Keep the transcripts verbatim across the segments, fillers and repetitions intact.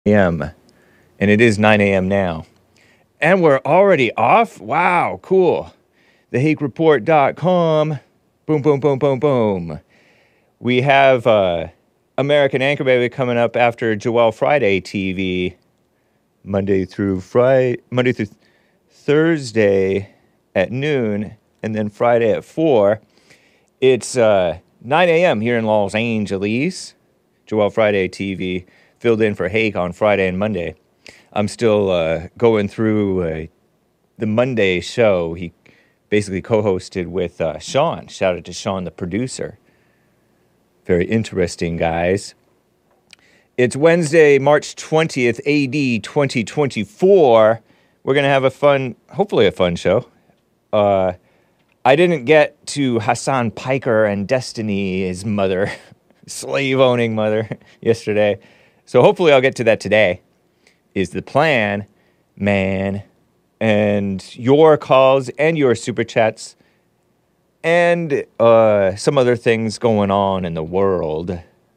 a m and it is nine a.m. now. And we're already off? Wow, cool. the hake report dot com. Boom, boom, boom, boom, boom. We have uh, American Anchor Baby coming up after Joelle Friday T V, Monday through Friday, Monday through Thursday at noon, and then Friday at four. It's uh, nine a.m. here in Los Angeles. Joelle Friday T V filled in for Hake on Friday and Monday. I'm still uh, going through uh, the Monday show. He basically co-hosted with uh, Sean. Shout out to Sean, the producer. Very interesting, guys. It's Wednesday, March twentieth, A D twenty twenty-four. We're going to have a fun, hopefully a fun show. Uh, I didn't get to Hassan Piker and Destiny, his mother, slave-owning mother, yesterday. So hopefully I'll get to that today, is the plan, man. And your calls and your super chats and uh, some other things going on in the world.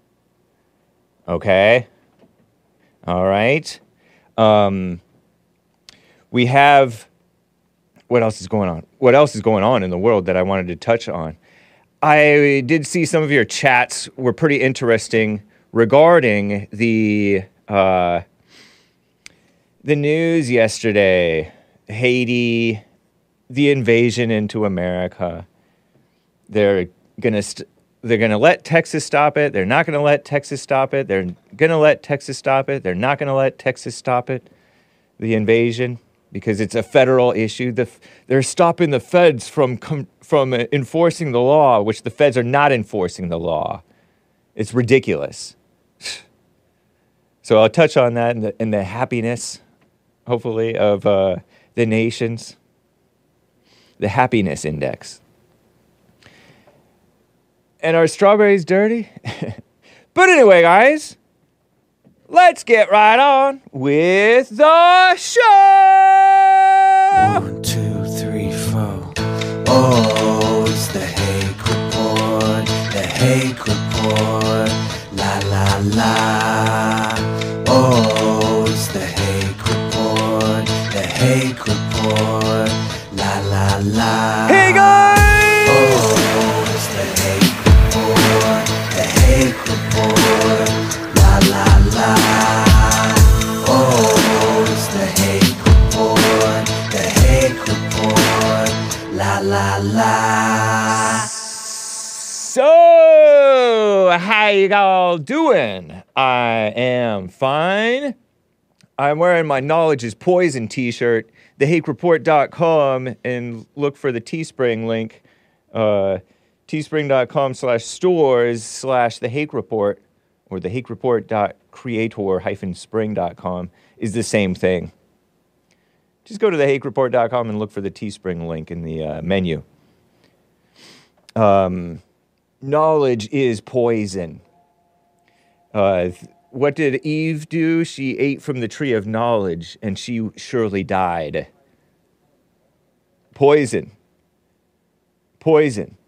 Okay? All right? Um, we have... What else is going on? What else is going on in the world that I wanted to touch on? I did see some of your chats were pretty interesting regarding the uh, the news yesterday. Haiti, the invasion into America. They're gonna st- they're gonna let Texas stop it. They're not gonna let Texas stop it. They're gonna let Texas stop it. They're not gonna let Texas stop it. The invasion. Because it's a federal issue. The, they're stopping the feds from com, from uh, enforcing the law, which the feds are not enforcing the law. It's ridiculous. So I'll touch on that and the, and the happiness, hopefully, of uh, the nations. The happiness index. And are strawberries dirty? But anyway, guys. Let's get right on with the show! One, two, three, four. Oh, it's the Hake Report, the Hake Report, la la la. Oh, it's the Hake Report, the Hake Report, la la la. Hey guys! Oh, it's the Hake Report, the Hake Report, la la la. Oh, it's the Hake Report, the Hake Report, la la la. So, how you all doing? I am fine. I'm wearing my Knowledge is Poison t-shirt, the hake report dot com, and look for the Teespring link, uh, teespring.com slash stores slash the Hake Report, or the hake report dot creator dash spring dot com is the same thing. Just go to the hake report dot com and look for the Teespring link in the uh, menu. Um, knowledge is poison. Uh, th- what did Eve do? She ate from the tree of knowledge, and she surely died. Poison. Poison.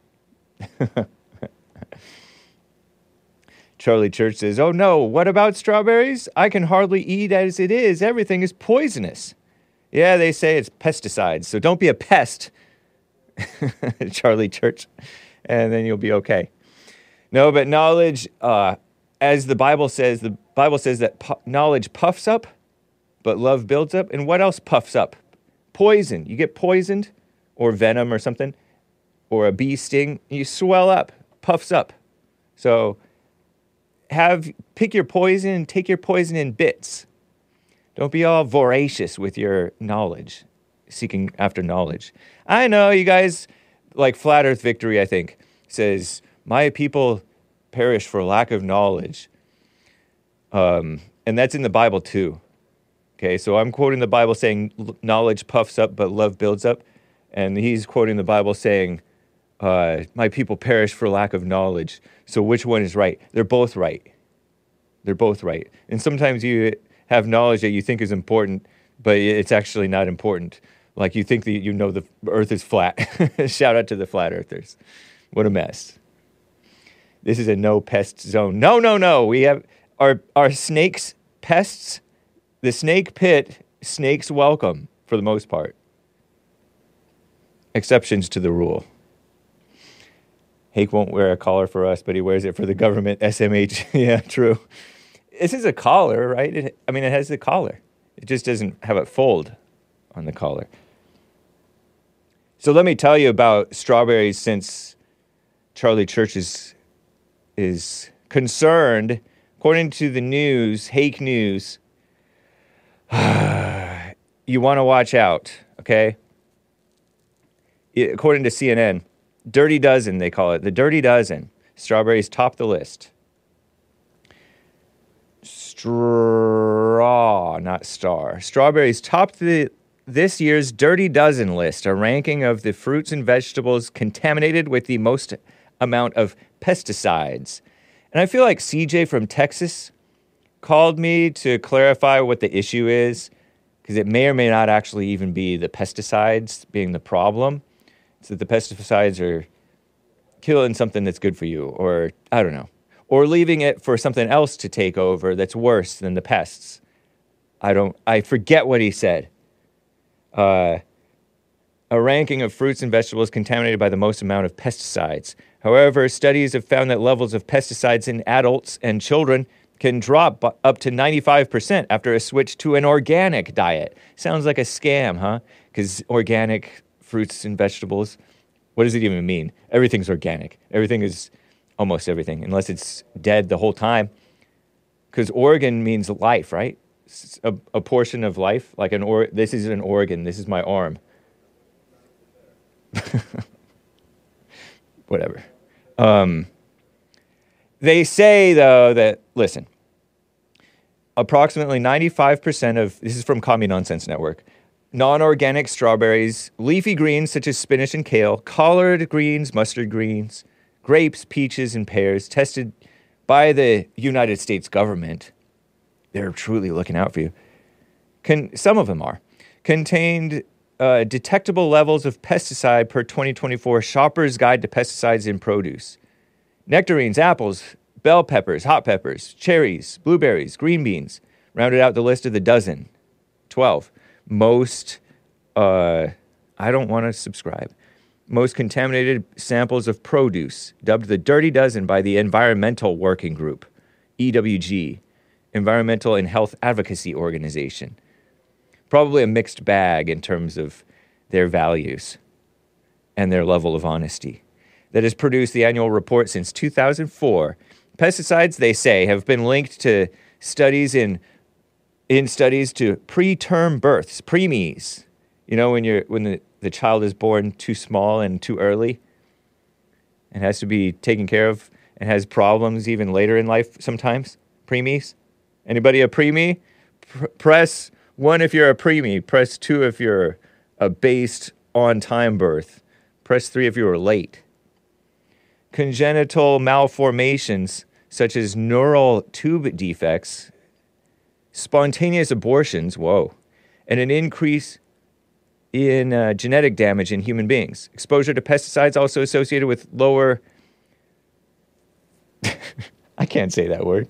Charlie Church says, oh no, what about strawberries? I can hardly eat as it is. Everything is poisonous. Yeah, they say it's pesticides, so don't be a pest, Charlie Church, and then you'll be okay. No, but knowledge, uh, as the Bible says, the Bible says that pu- knowledge puffs up, but love builds up. And what else puffs up? Poison. You get poisoned, or venom or something, or a bee sting, you swell up, puffs up. So have pick your poison and take your poison in bits. Don't be all voracious with your knowledge, seeking after knowledge. I know you guys, like Flat Earth Victory, I think, says, my people perish for lack of knowledge. Um, and that's in the Bible too. Okay, so I'm quoting the Bible saying knowledge puffs up, but love builds up. And he's quoting the Bible saying, uh, my people perish for lack of knowledge. So which one is right? They're both right. They're both right. And sometimes you have knowledge that you think is important, but it's actually not important. Like you think that you know the earth is flat. Shout out to the flat earthers. What a mess. This is a no pest zone. No, no, no. We have, are, are snakes pests? the snake pit, snakes welcome for the most part. Exceptions to the rule. Hake won't wear a collar for us, but he wears it for the government. S M H. Yeah, true. This is a collar, right? It, I mean, it has the collar. It just doesn't have it fold on the collar. So let me tell you about strawberries, since Charlie Church is, is concerned. According to the news, Hake News, you want to watch out, okay? According to C N N, Dirty Dozen, they call it. The Dirty Dozen. Strawberries top the list. Straw, not star. Strawberries top the this year's Dirty Dozen list, a ranking of the fruits and vegetables contaminated with the most amount of pesticides. And I feel like C J from Texas called me to clarify what the issue is, because it may or may not actually even be the pesticides being the problem. It's that the pesticides are killing something that's good for you, or I don't know, or leaving it for something else to take over that's worse than the pests. I don't, I forget what he said. Uh, a ranking of fruits and vegetables contaminated by the most amount of pesticides. However, studies have found that levels of pesticides in adults and children can drop up to ninety-five percent after a switch to an organic diet. Sounds like a scam, huh? Because organic fruits and vegetables, what does it even mean? Everything's organic. Everything is almost everything, unless it's dead the whole time. Because organ means life, right? A, a portion of life, like an or. This is an organ. This is my arm. Whatever. Um, they say, though, that, listen, approximately ninety-five percent of, this is from Commie Nonsense Network, non-organic strawberries, leafy greens such as spinach and kale, collard greens, mustard greens, grapes, peaches, and pears tested by the United States government, they're truly looking out for you, Con- some of them are, contained uh, detectable levels of pesticide per twenty twenty-four Shopper's Guide to Pesticides in Produce. Nectarines, apples, bell peppers, hot peppers, cherries, blueberries, green beans rounded out the list of the dozen. twelve. Most, uh, I don't want to subscribe, most contaminated samples of produce, dubbed the Dirty Dozen by the Environmental Working Group, E W G, Environmental and Health Advocacy Organization. Probably a mixed bag in terms of their values and their level of honesty. That has produced the annual report since two thousand four. Pesticides, they say, have been linked to studies in in studies to preterm births, preemies. You know, when you're when the, the child is born too small and too early and has to be taken care of and has problems even later in life sometimes. Preemies. Anybody a preemie? P- press one if you're a preemie. Press two if you're a based on-time birth. Press three if you were late. Congenital malformations such as neural tube defects, spontaneous abortions, whoa, and an increase in uh, genetic damage in human beings. Exposure to pesticides also associated with lower, I can't say that word,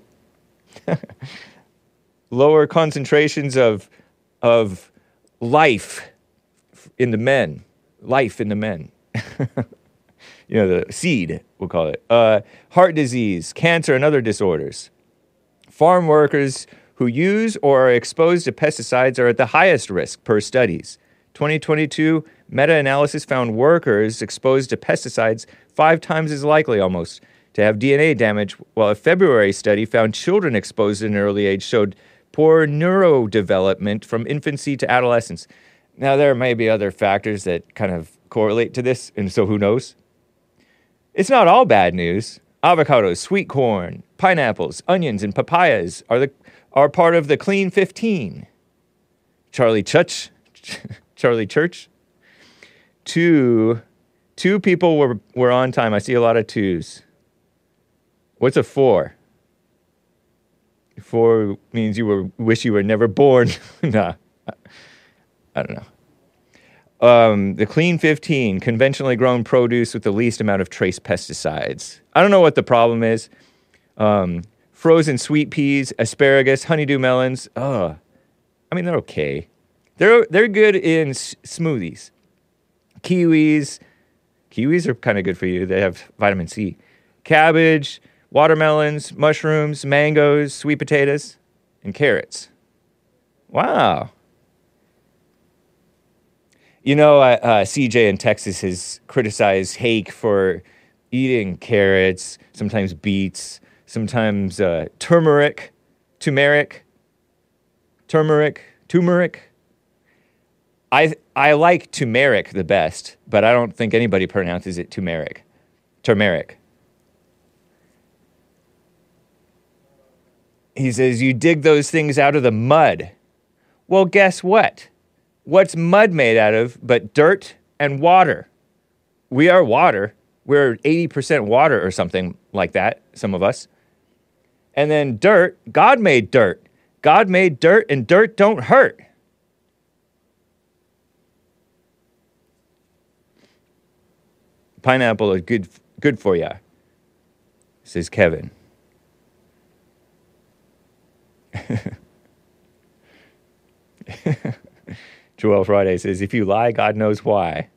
lower concentrations of, of life in the men, life in the men. You know, the seed, we'll call it. Uh, heart disease, cancer, and other disorders. Farm workers who use or are exposed to pesticides are at the highest risk per studies. twenty twenty-two meta-analysis found workers exposed to pesticides five times as likely almost to have D N A damage, while a February study found children exposed at an early age showed poor neurodevelopment from infancy to adolescence. Now, there may be other factors that kind of correlate to this, and so who knows? It's not all bad news. Avocados, sweet corn, pineapples, onions, and papayas are the are part of the Clean fifteen. Charlie Church, Charlie Church. Two, two people were were on time. I see a lot of twos. What's a four? Four means you were wish you were never born. Nah, I don't know. Um, the Clean fifteen, conventionally grown produce with the least amount of trace pesticides. I don't know what the problem is. Um, frozen sweet peas, asparagus, honeydew melons. Ugh, I mean, they're okay. They're they're good in s- smoothies. Kiwis. Kiwis are kind of good for you. They have vitamin C. Cabbage, watermelons, mushrooms, mangoes, sweet potatoes, and carrots. Wow. You know, uh, uh, C J in Texas has criticized Hake for eating carrots, sometimes beets, sometimes uh, turmeric, turmeric, turmeric, turmeric. I I like turmeric the best, but I don't think anybody pronounces it turmeric. Turmeric. He says, you dig those things out of the mud. Well, guess what? What's mud made out of but dirt and water? We are water. We're eighty percent water or something like that, some of us. And then dirt, God made dirt. God made dirt, and dirt don't hurt. Pineapple is good, good for ya, says Kevin. Joel Friday says, if you lie, God knows why.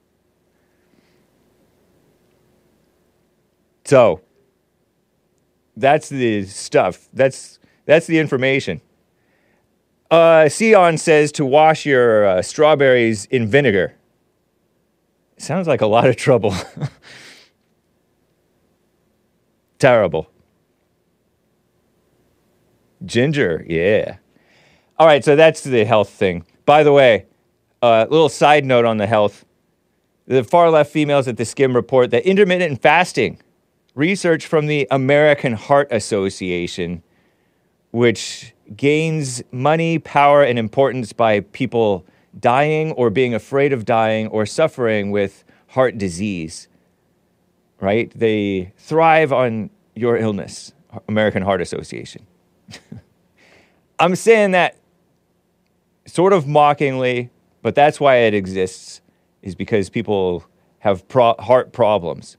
So, that's the stuff. That's that's the information. Uh, Sion says to wash your uh, strawberries in vinegar. Sounds like a lot of trouble. Terrible. Ginger, yeah. All right, so that's the health thing. By the way, a uh, little side note on the health. The far left females at the Skim report that intermittent fasting, research from the American Heart Association, which gains money, power, and importance by people dying or being afraid of dying or suffering with heart disease, right? They thrive on your illness, American Heart Association. I'm saying that sort of mockingly, but that's why it exists, is because people have pro- heart problems.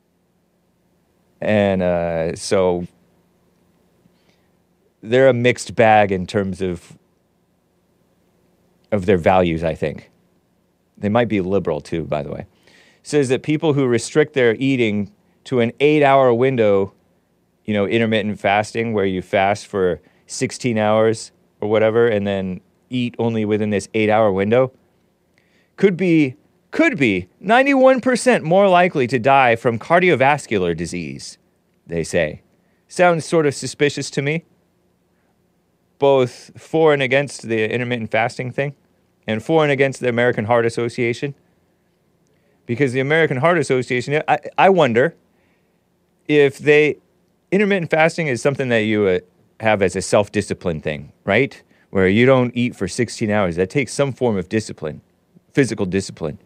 And uh, so they're a mixed bag in terms of of their values, I think. They might be liberal too, by the way. Says that people who restrict their eating to an eight-hour window, you know, intermittent fasting, where you fast for sixteen hours or whatever, and then eat only within this eight-hour window, could be, could be ninety-one percent more likely to die from cardiovascular disease, they say. Sounds sort of suspicious to me, both for and against the intermittent fasting thing, and for and against the American Heart Association. Because the American Heart Association, I, I wonder if they, intermittent fasting is something that you uh, have as a self-discipline thing, right? Where you don't eat for sixteen hours. That takes some form of discipline, physical discipline.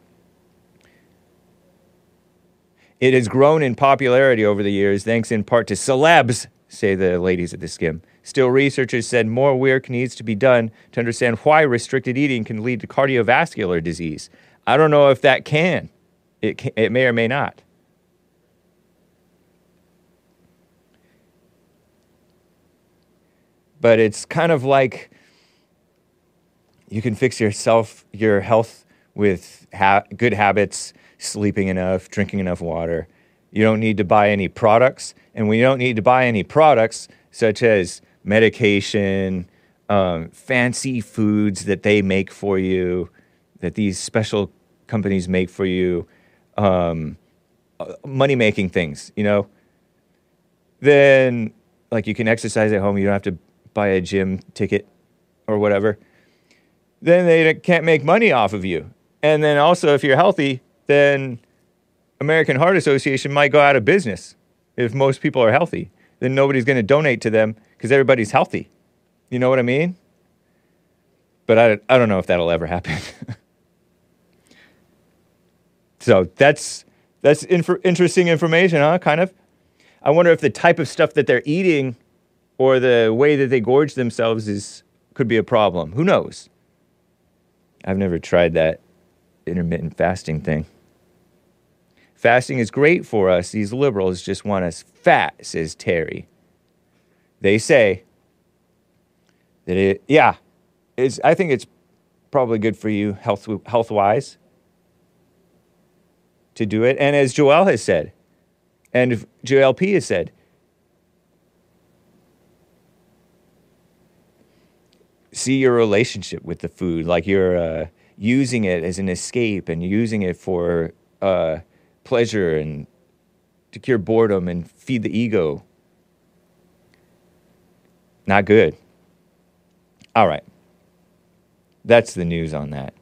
It has grown in popularity over the years, thanks in part to celebs, say the ladies at the Skim. Still, researchers said more work needs to be done to understand why restricted eating can lead to cardiovascular disease. I don't know if that can. It can, it may or may not. But it's kind of like you can fix yourself, your health with ha- good habits, sleeping enough, drinking enough water. You don't need to buy any products. And we don't need to buy any products such as medication, um, fancy foods that they make for you, that these special companies make for you, um, money-making things, you know. Then, like, you can exercise at home. You don't have to buy a gym ticket or whatever. Then they can't make money off of you. And then also, if you're healthy, then American Heart Association might go out of business. If most people are healthy, then nobody's going to donate to them because everybody's healthy. You know what I mean? But I, I don't know if that'll ever happen. So that's that's inf- interesting information, huh? Kind of. I wonder if the type of stuff that they're eating or the way that they gorge themselves is could be a problem. Who knows? I've never tried that intermittent fasting thing. Fasting is great for us. These liberals just want us fat, says Terry. They say that it, yeah, it's, I think it's probably good for you health health-wise to do it. And as Joel has said, and J L P has said, see your relationship with the food, like you're uh, using it as an escape and using it for uh, pleasure and to cure boredom and feed the ego. Not good. All right. That's the news on that.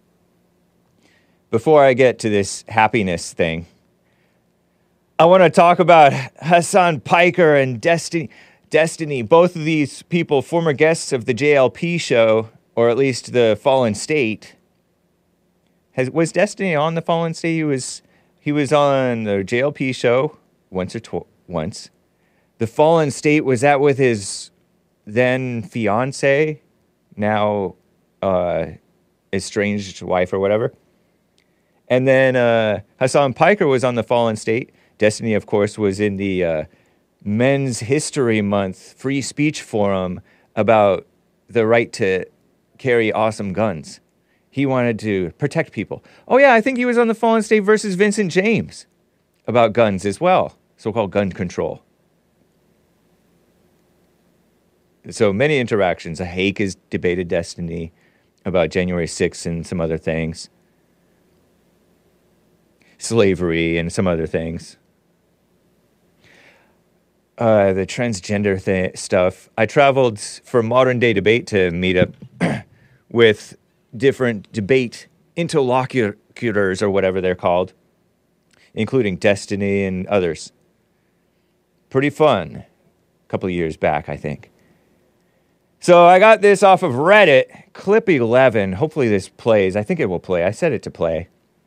Before I get to this happiness thing, I want to talk about Hasan Piker and Destiny. Destiny, both of these people, former guests of the J L P show, or at least the Fallen State. Has, was Destiny on the Fallen State? He was, he was on the J L P show once or twice. Once. The Fallen State, was that with his then fiance, now uh, estranged wife or whatever? And then uh, Hasan Piker was on the Fallen State. Destiny, of course, was in the uh, Men's History Month free speech forum about the right to carry awesome guns. He wanted to protect people. Oh, yeah, I think he was on the Fallen State versus Vincent James about guns as well, so-called gun control. So many interactions. Hake has debated Destiny about January sixth and some other things. Slavery and some other things. Uh, the transgender th- stuff. I traveled for Modern Day Debate to meet up with different debate interlocutors, or whatever they're called, including Destiny and others. Pretty fun. A couple of years back, I think. So I got this off of Reddit, clip eleven. Hopefully this plays. I think it will play. I set it to play.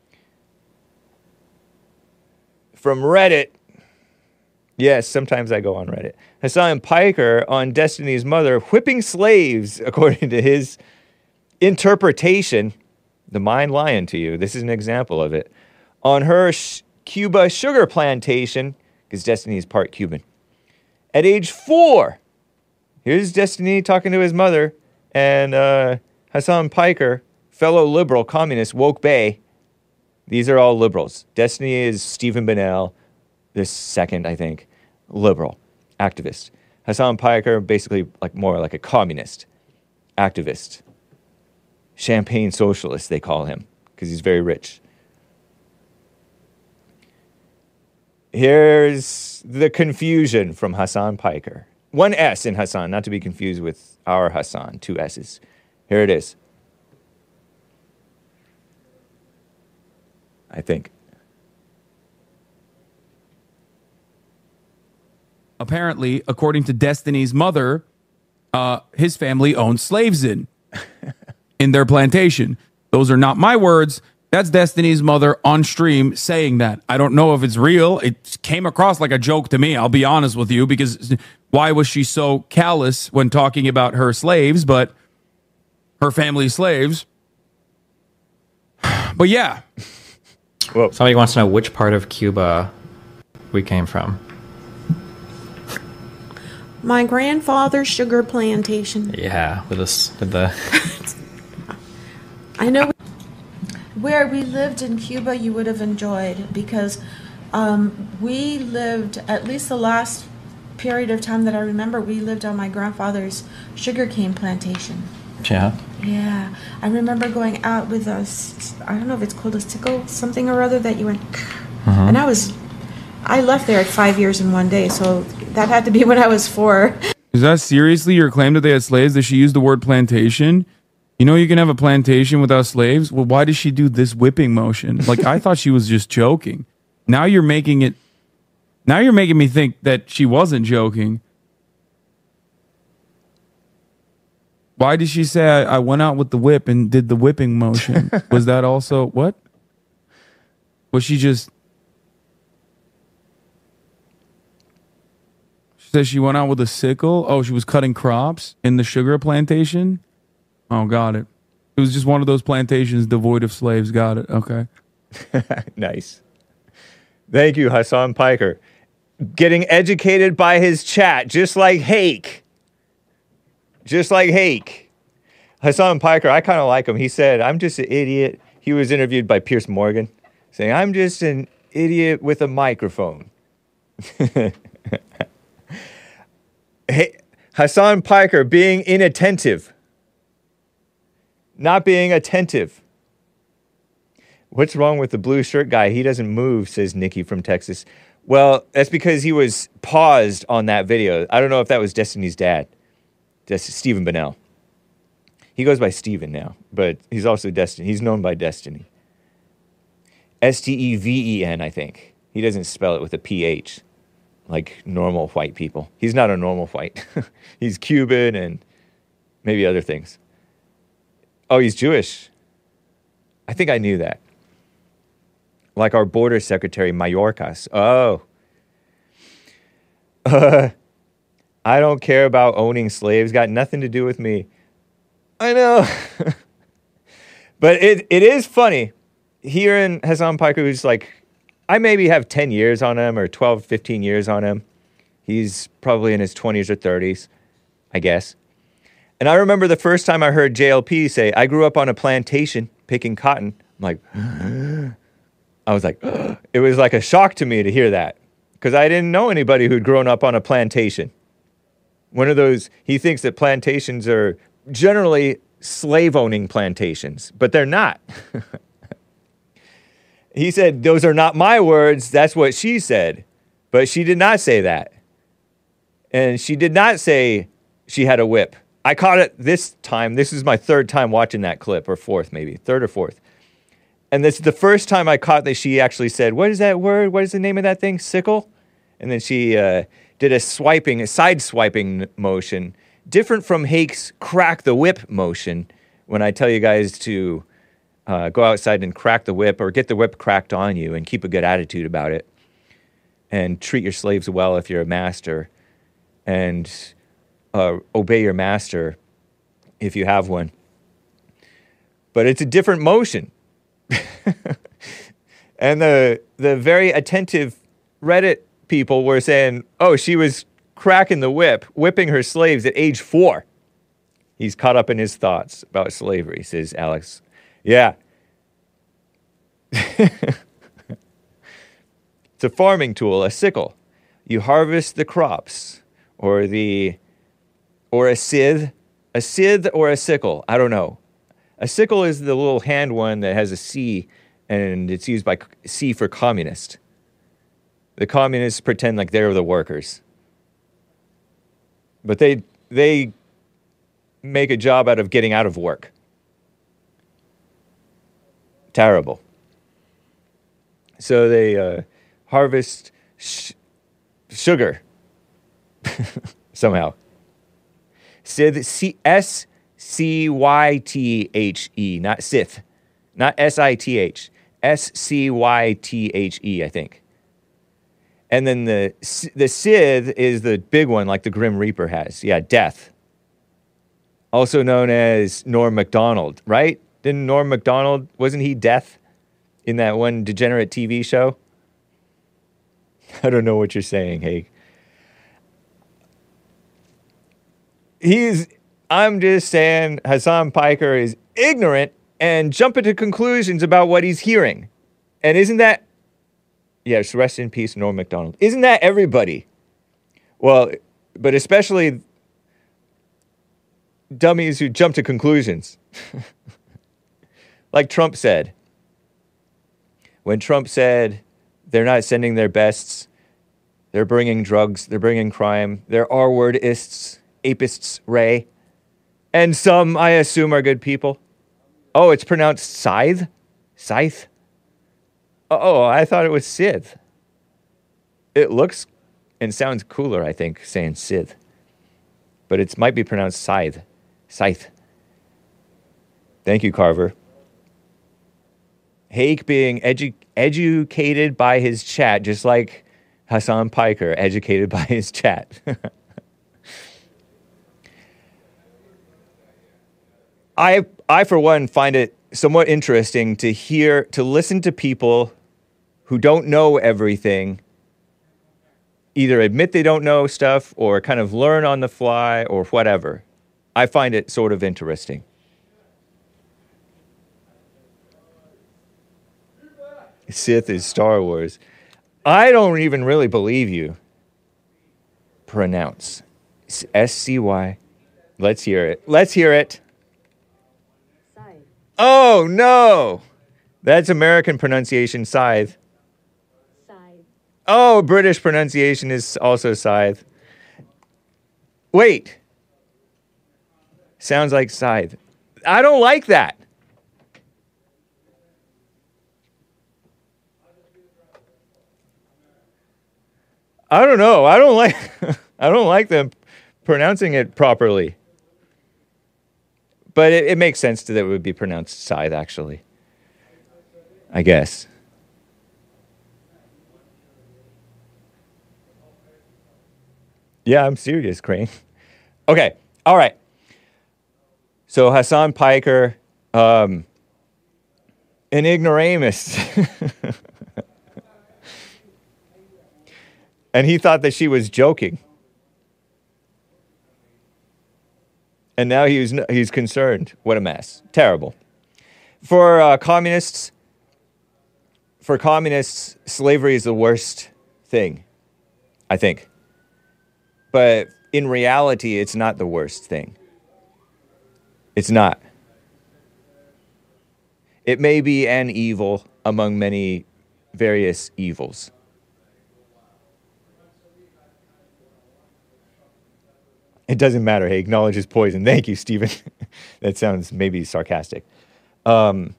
From Reddit. Yes, sometimes I go on Reddit. Hasan Piker on Destiny's mother whipping slaves, according to his interpretation. The mind lying to you. This is an example of it. On her sh- Cuba sugar plantation, because Destiny is part Cuban. At age four, here's Destiny talking to his mother, and uh, Hasan Piker, fellow liberal, communist, woke bae. These are all liberals. Destiny is Stephen Bennell. This second, I think, liberal, activist. Hasan Piker, basically like more like a communist, activist. Champagne socialist, they call him, because he's very rich. Here's the confusion from Hasan Piker. One S in Hasan, not to be confused with our Hasan, two S's. Here it is. I think. Apparently, according to Destiny's mother, uh, his family owned slaves in in their plantation. Those are not my words. That's Destiny's mother on stream saying that. I don't know if it's real. It came across like a joke to me, I'll be honest with you, because why was she so callous when talking about her slaves, but her family slaves? But yeah. Whoa. Somebody wants to know which part of Cuba we came from. My grandfather's sugar plantation. Yeah, with this, with the. I know where we lived in Cuba, you would have enjoyed, because um, we lived, at least the last period of time that I remember, we lived on my grandfather's sugarcane plantation. Yeah. Yeah, I remember going out with us. I don't know if it's called a sickle, something or other that you went, mm-hmm. and I was, I left there at five years in one day, so that had to be when I was four. Is that seriously your claim that they had slaves? That she used the word plantation? You know you can have a plantation without slaves? Well, why does she do this whipping motion? Like, I thought she was just joking. Now you're making it, now you're making me think that she wasn't joking. Why did she say I, I went out with the whip and did the whipping motion? Was that also, what? Was she just... She said she went out with a sickle? Oh, she was cutting crops in the sugar plantation? Oh, got it. It was just one of those plantations devoid of slaves. Got it. Okay. Nice. Thank you, Hasan Piker. Getting educated by his chat, just like Hake. Just like Hake. Hassan Piker, I kind of like him. He said, I'm just an idiot. He was interviewed by Piers Morgan, saying, I'm just an idiot with a microphone. Hey, Hassan Piker being inattentive. Not being attentive. What's wrong with the blue shirt guy? He doesn't move, says Nikki from Texas. Well, that's because he was paused on that video. I don't know if that was Destiny's dad. That's Stephen Bennell. He goes by Stephen now, but he's also Destiny. He's known by Destiny. S T E V E N, I think. He doesn't spell it with a P H like normal white people. He's not a normal white. He's Cuban and maybe other things. Oh, he's Jewish. I think I knew that. Like our border secretary, Mayorkas. Oh. Uh, I don't care about owning slaves. Got nothing to do with me. I know. But it it is funny hearing Hassan Piker, who's like, I maybe have ten years on him or twelve, fifteen years on him. He's probably in his twenties or thirties, I guess. And I remember the first time I heard J L P say, I grew up on a plantation picking cotton. I'm like, I was like, it was like a shock to me to hear that because I didn't know anybody who'd grown up on a plantation. One of those, he thinks that plantations are generally slave-owning plantations, but they're not. He said, those are not my words. That's what she said. But she did not say that. And she did not say she had a whip. I caught it this time. This is my third time watching that clip, or fourth maybe, third or fourth. And this is the first time I caught that she actually said, what is that word? What is the name of that thing? Sickle? And then she uh, did a swiping, a side swiping motion, different from Hake's crack the whip motion when I tell you guys to uh, go outside and crack the whip or get the whip cracked on you and keep a good attitude about it and treat your slaves well if you're a master and uh, obey your master if you have one. But it's a different motion. And the the very attentive Reddit people were saying, oh, she was cracking the whip, whipping her slaves at age four. He's caught up in his thoughts about slavery, says Alex. Yeah. It's a farming tool, a sickle. You harvest the crops, or the, or a scythe, a scythe or a sickle. I don't know. A sickle is the little hand one that has a C, and it's used by C for communist. The communists pretend like they're the workers. But they they make a job out of getting out of work. Terrible. So they uh, harvest sh- sugar somehow. Scythe, C- S C Y T H E, not Sith. Not S I T H. S C Y T H E, I think. And then the the Scythe is the big one, like the Grim Reaper has. Yeah, death. Also known as Norm Macdonald, right? Didn't Norm Macdonald, wasn't he death in that one degenerate T V show? I don't know what you're saying, Haig. He's, I'm just saying Hassan Piker is ignorant and jumping to conclusions about what he's hearing. And isn't that, yes, rest in peace, Norm Macdonald. Isn't that everybody? Well, but especially dummies who jump to conclusions. Like Trump said. When Trump said they're not sending their bests, they're bringing drugs, they're bringing crime, they're R-wordists, apists, Ray. And some, I assume, are good people. Oh, it's pronounced scythe? Scythe? Oh, I thought it was Sith. It looks and sounds cooler, I think, saying Sith. But it might be pronounced scythe. Scythe. Thank you, Carver. Hake being edu- educated by his chat, just like Hassan Piker, educated by his chat. I, I, for one, find it somewhat interesting to hear, to listen to people who don't know everything, either admit they don't know stuff or kind of learn on the fly or whatever. I find it sort of interesting. Sith is Star Wars. I don't even really believe you. Pronounce. S C Y. Let's hear it. Let's hear it. Scythe. Oh, no. That's American pronunciation, scythe. Scythe. Oh, British pronunciation is also scythe. Wait. Sounds like scythe. I don't like that. I don't know. I don't like I don't like them pronouncing it properly. But it, it makes sense that it would be pronounced scythe, actually. I guess. Yeah, I'm serious, Crane. Okay, all right. So Hassan Piker, um, an ignoramus. And he thought that she was joking. And now he's he's concerned. What a mess. Terrible. For uh, communists, for communists, slavery is the worst thing, I think. But in reality, it's not the worst thing. It's not. It may be an evil among many various evils. It doesn't matter. He acknowledges poison. Thank you, Stephen. That sounds maybe sarcastic. Um,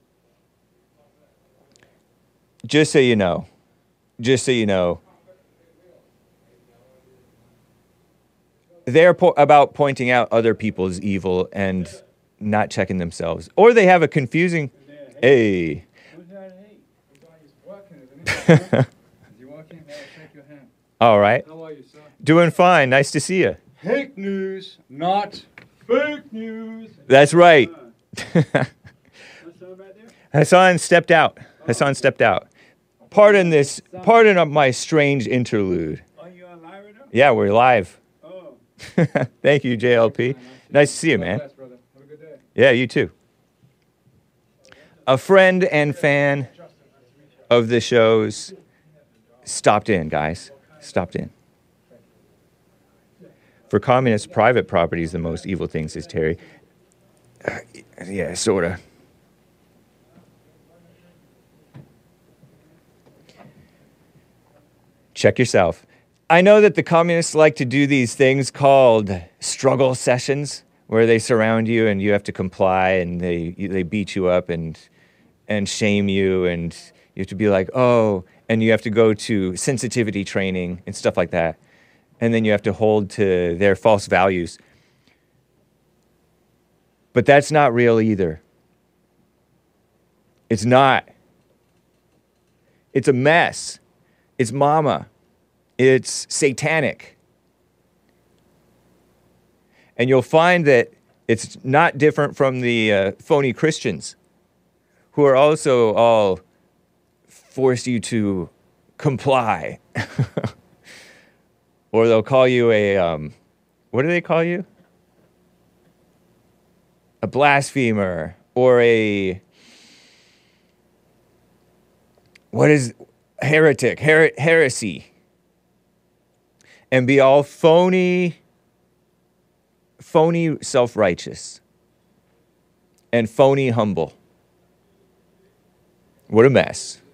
just so you know, just so you know, they're po- about pointing out other people's evil and not checking themselves. Or they have a confusing... Hey. All right. How are you, sir? Doing fine. Nice to see you. Fake news, not fake news. That's right. That's right there? Hassan stepped out. Hassan stepped out. Pardon this. Pardon of my strange interlude. Are you on live right now? Yeah, we're live. Oh. Thank you, J L P. Nice to see you, man. Bless, brother. Have a good day. Yeah, you too. A friend and fan of the shows stopped in, guys. Stopped in. For communists, private property is the most evil thing, says Terry. Uh, yeah, sort of. Check yourself. I know that the communists like to do these things called struggle sessions, where they surround you and you have to comply, and they they beat you up and and shame you, and you have to be like, oh, and you have to go to sensitivity training and stuff like that. And then you have to hold to their false values. But that's not real either. It's not. It's a mess. It's mama. It's satanic. And you'll find that it's not different from the uh, phony Christians, who are also all force you to comply. Or they'll call you a, um, what do they call you? A blasphemer, or a, what is, heretic, her- heresy. And be all phony, phony self-righteous. And phony humble. What a mess.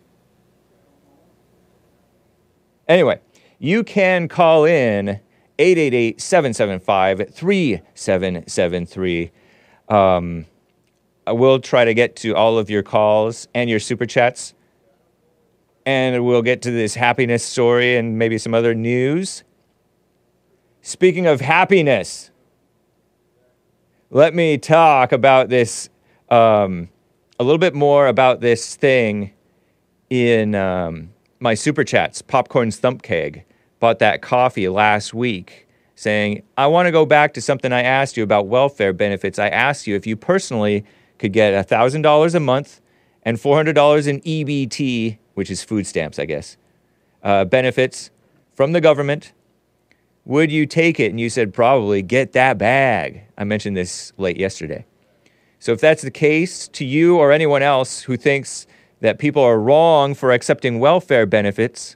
Anyway. You can call in eight eight eight, seven seven five, three seven seven three. Um, I will try to get to all of your calls and your super chats. And we'll get to this happiness story and maybe some other news. Speaking of happiness, let me talk about this, um, a little bit more about this thing in um, my super chats. Popcorn's Thump Keg bought that coffee last week saying, I want to go back to something I asked you about welfare benefits. I asked you if you personally could get one thousand dollars a month and four hundred dollars in E B T, which is food stamps, I guess, uh, benefits from the government. Would you take it? And you said, probably, get that bag. I mentioned this late yesterday. So if that's the case to you or anyone else who thinks that people are wrong for accepting welfare benefits,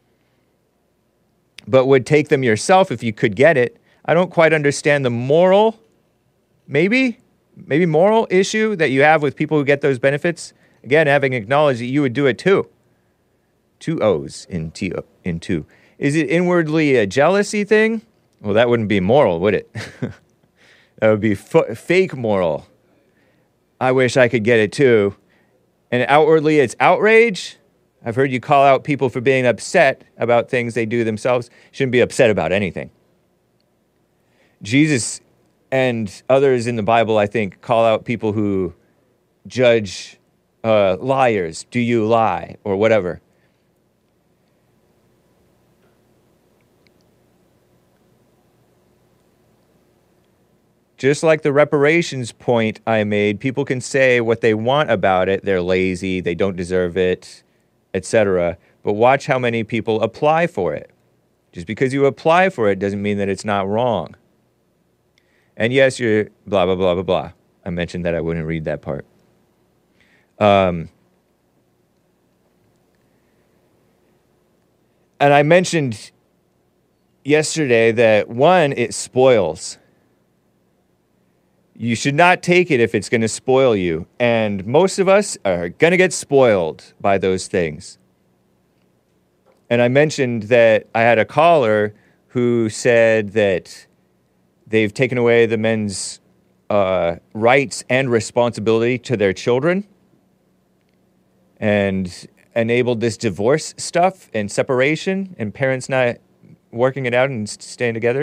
but would take them yourself if you could get it. I don't quite understand the moral, maybe, maybe moral issue that you have with people who get those benefits. Again, having acknowledged that you would do it too. Two O's in T in two. Is it inwardly a jealousy thing? Well, that wouldn't be moral, would it? That would be f- fake moral. I wish I could get it too. And outwardly, it's outrage. I've heard you call out people for being upset about things they do themselves. Shouldn't be upset about anything. Jesus and others in the Bible, I think, call out people who judge uh, liars. Do you lie? Or whatever. Just like the reparations point I made, people can say what they want about it. They're lazy, they don't deserve it, et cetera. But watch how many people apply for it. Just because you apply for it doesn't mean that it's not wrong. And yes, you're blah, blah, blah, blah, blah. I mentioned that I wouldn't read that part. Um, and I mentioned yesterday that, one, it spoils. You should not take it if it's going to spoil you. And most of us are going to get spoiled by those things. And I mentioned that I had a caller who said that they've taken away the men's uh, rights and responsibility to their children and enabled this divorce stuff and separation and parents not working it out and staying together.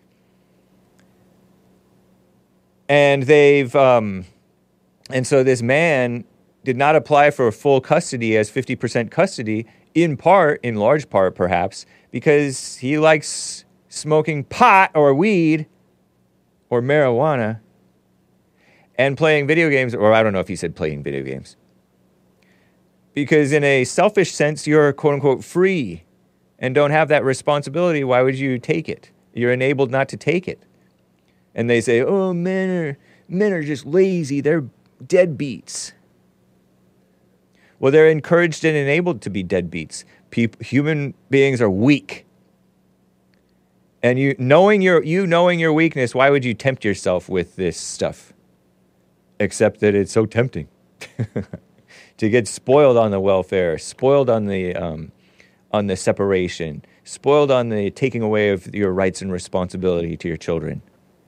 And they've, um, and so this man did not apply for full custody as fifty percent custody, in part, in large part perhaps, because he likes smoking pot or weed or marijuana and playing video games, or I don't know if he said playing video games. Because in a selfish sense, you're quote unquote free and don't have that responsibility. Why would you take it? You're enabled not to take it. And they say, oh, men are, men are just lazy. They're deadbeats. Well, they're encouraged and enabled to be deadbeats. Peop- human beings are weak. And you knowing your you knowing your weakness, why would you tempt yourself with this stuff? Except that it's so tempting to get spoiled on the welfare, spoiled on the um, on the separation, spoiled on the taking away of your rights and responsibility to your children.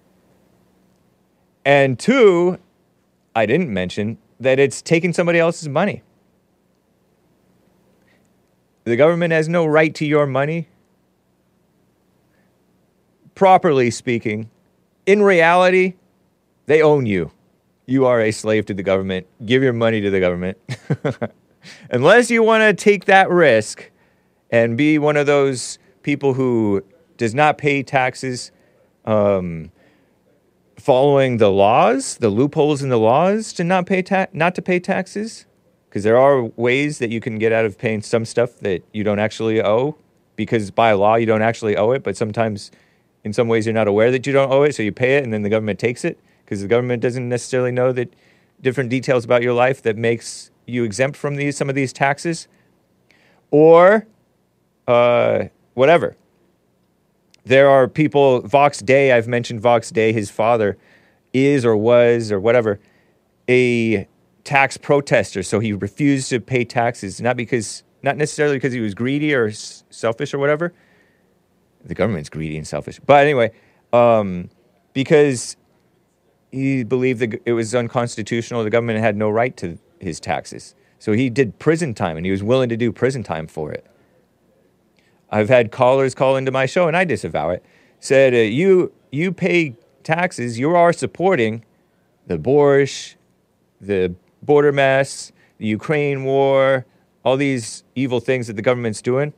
And two, I didn't mention that it's taking somebody else's money. The government has no right to your money. Properly speaking, in reality, they own you. You are a slave to the government. Give your money to the government. Unless you want to take that risk and be one of those people who does not pay taxes, um, following the laws, the loopholes in the laws to not pay ta- not to pay taxes, because there are ways that you can get out of paying some stuff that you don't actually owe, because by law you don't actually owe it, but sometimes in some ways you're not aware that you don't owe it, so you pay it and then the government takes it, because the government doesn't necessarily know that different details about your life that makes you exempt from these some of these taxes, or uh, whatever. There are people, Vox Day, I've mentioned Vox Day, his father is or was or whatever, a tax protester. So he refused to pay taxes, not because, not necessarily because he was greedy or s- selfish or whatever. The government's greedy and selfish. But anyway, um, because he believed that it was unconstitutional, the government had no right to his taxes. So he did prison time, and he was willing to do prison time for it. I've had callers call into my show, and I disavow it, said, uh, you you pay taxes, you are supporting the borscht, the border mess, the Ukraine war, all these evil things that the government's doing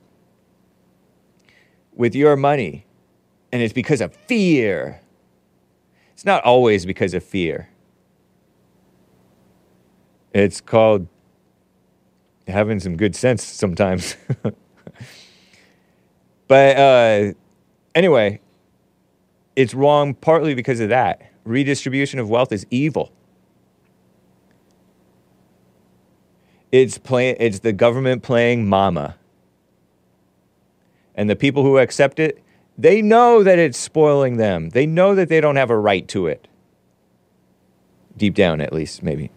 with your money. And it's because of fear. It's not always because of fear. It's called having some good sense sometimes. But uh, anyway, it's wrong partly because of that. Redistribution of wealth is evil. It's play, It's the government playing mama. And the people who accept it, they know that it's spoiling them. They know that they don't have a right to it. Deep down, at least, maybe.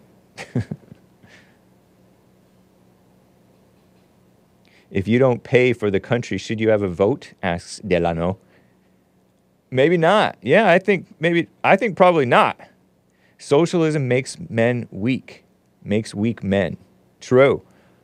If you don't pay for the country, should you have a vote? Asks Delano. Maybe not. Yeah, I think maybe, I think probably not. Socialism makes men weak. Makes weak men. True.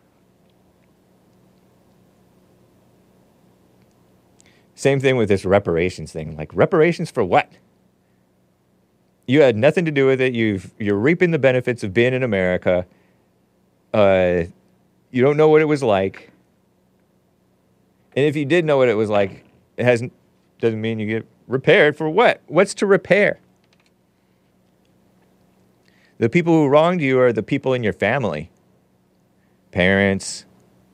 Same thing with this reparations thing. Like, reparations for what? You had nothing to do with it. You've, you're reaping the benefits of being in America. Uh, you don't know what it was like. And if you did know what it was like, it hasn't, doesn't mean you get repaired for what? What's to repair? The people who wronged you are the people in your family. Parents.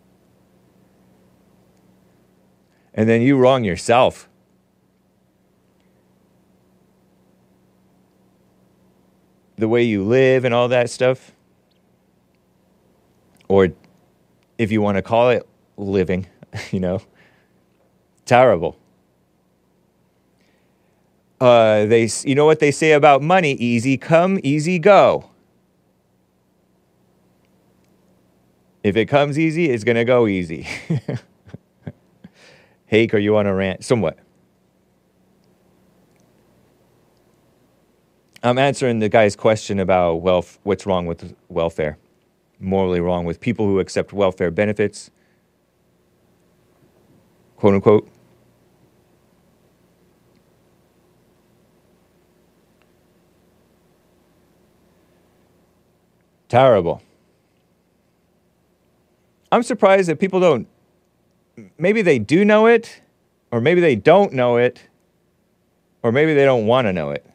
And then you wrong yourself. The way you live and all that stuff. Or if you want to call it living, you know. Terrible. Uh, they, you know what they say about money? Easy come, easy go. If it comes easy, it's going to go easy. Hake, are you on a rant? Somewhat. I'm answering the guy's question about wealth, what's wrong with welfare. Morally wrong with people who accept welfare benefits. Quote unquote. Terrible. I'm surprised that people don't, maybe they do know it, or maybe they don't know it, or maybe they don't want to know it.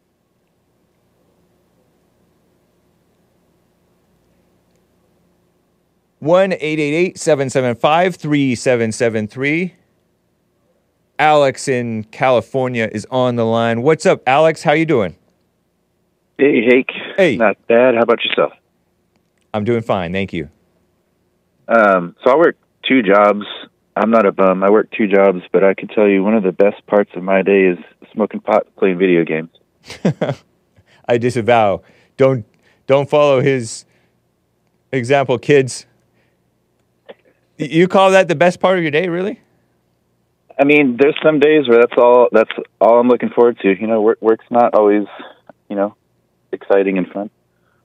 one eight eight eight, seven seven five, three seven seven three. Alex in California is on the line. What's up, Alex? How you doing? Hey, Hake. Hey. Not bad. How about yourself? I'm doing fine, thank you. Um, so I work two jobs. I'm not a bum. I work two jobs, but I can tell you one of the best parts of my day is smoking pot, playing video games. I disavow. Don't don't follow his example, kids. You call that the best part of your day, really? I mean, there's some days where that's all that's all I'm looking forward to. You know, work, work's not always, you know, exciting and fun.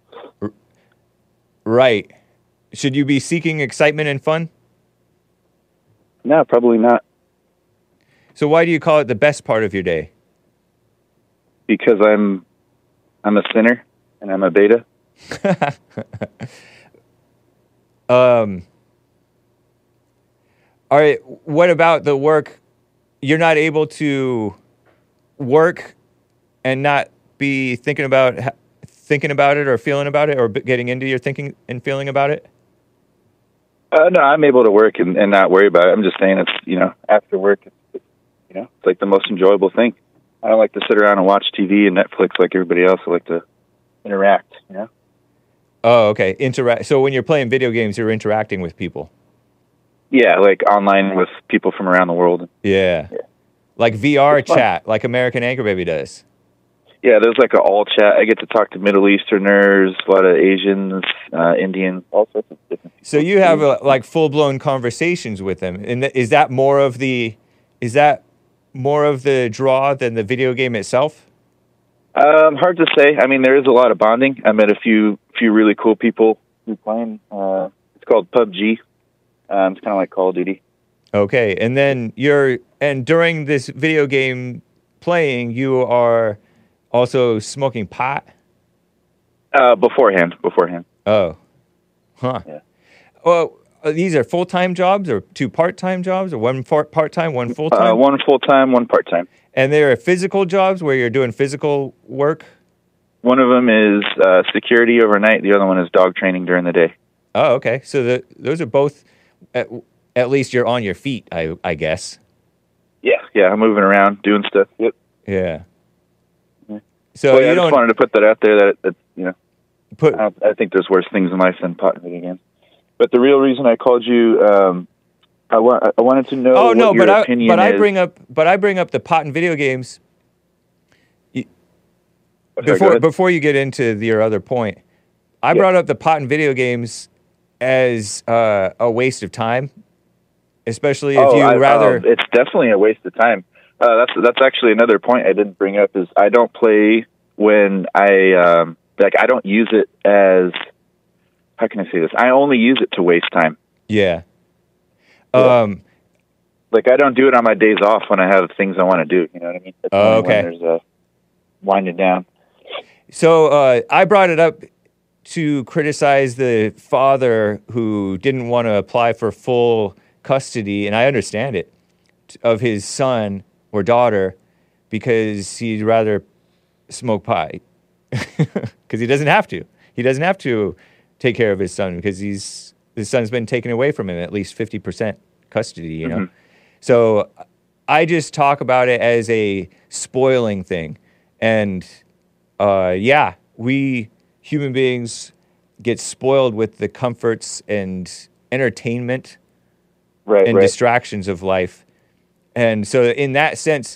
Right. Should you be seeking excitement and fun? No, probably not. So why do you call it the best part of your day? Because I'm I'm a sinner and I'm a beta. um. All right. What about the work? You're not able to work and not be thinking about thinking about it or feeling about it or getting into your thinking and feeling about it? Uh, no, I'm able to work and, and not worry about it. I'm just saying it's, you know, after work, it's, it's, you know, it's like the most enjoyable thing. I don't like to sit around and watch T V and Netflix like everybody else. I like to interact, you know? Oh, okay. Interact. So when you're playing video games, you're interacting with people. Yeah, like online with people from around the world. Yeah. yeah. Like V R chat, like American Anchor Baby does. Yeah, there's like an all chat. I get to talk to Middle Easterners, a lot of Asians, uh, Indians, all sorts of different people. So you have uh, like full-blown conversations with them. And th- is that more of the is that more of the draw than the video game itself? Um, hard to say. I mean, there is a lot of bonding. I met a few few really cool people who playing. Uh, it's called P U B G. Um, it's kind of like Call of Duty. Okay, and then you're and during this video game playing, you are also smoking pot? Uh, beforehand, beforehand. Oh, huh. Yeah. Well, uh, these are full-time jobs or two part-time jobs or one for- part-time, one full-time? Uh, one full-time, one part-time. And they're physical jobs where you're doing physical work? One of them is uh, security overnight. The other one is dog training during the day. Oh, okay. So the, those are both, at, at least you're on your feet, I, I guess. Yeah, yeah. I'm moving around, doing stuff. Yep. Yeah. So well, yeah, you I don't just wanted to put that out there that, that you know, put. I, I think there's worse things in life than pot and video games. But the real reason I called you, um, I, wa- I wanted to know Oh what no, your but I opinion but I is. bring up but I bring up the pot and video games y- Okay, go before ahead. before you get into the, your other point. I Yeah. brought up the pot and video games as uh, a waste of time, especially if oh, you I, rather. oh, it's definitely a waste of time. Uh, that's that's actually another point I didn't bring up. Is I don't play when I um, like I don't use it as. How can I say this? I only use it to waste time. Yeah. Yeah. Um. Like I don't do it on my days off when I have things I want to do. You know what I mean? It's Oh, only okay. When there's a winding down. So uh, I brought it up to criticize the father who didn't want to apply for full custody, and I understand it, t- of his son or daughter because he'd rather smoke pot because he doesn't have to. He doesn't have to take care of his son because he's his son's been taken away from him at least fifty percent custody, you know. Mhm. So I just talk about it as a spoiling thing, and uh, yeah, we human beings get spoiled with the comforts and entertainment Right. and right. distractions of life. And so in that sense,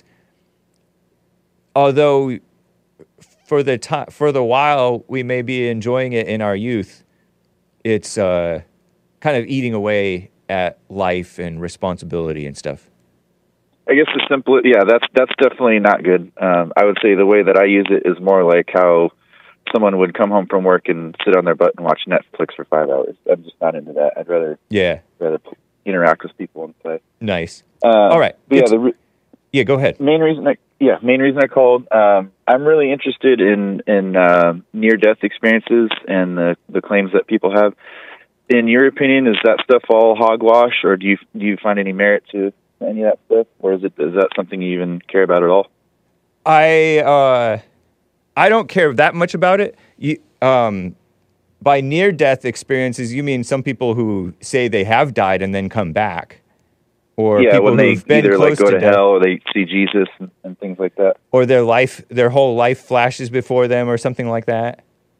although for the time for the while we may be enjoying it in our youth, it's uh, kind of eating away at life and responsibility and stuff. I guess the simple, yeah, that's that's definitely not good. Um, I would say the way that I use it is more like how someone would come home from work and sit on their butt and watch Netflix for five hours. I'm just not into that. I'd rather Yeah, rather p- interact with people and play. nice. Uh, All right. But yeah, It's- the re- Yeah, go ahead. main reason, I, yeah, main reason I called. Um, I'm really interested in in uh, near death experiences and the the claims that people have. In your opinion, is that stuff all hogwash, or do you do you find any merit to any of that stuff, or is it is that something you even care about at all? I uh, I don't care that much about it. You, um, by near-death experiences, you mean some people who say they have died and then come back, or yeah, people when they who've been either close like go to to, death, hell or they see Jesus and, and things like that. or their life, their whole life flashes before them, or something like that.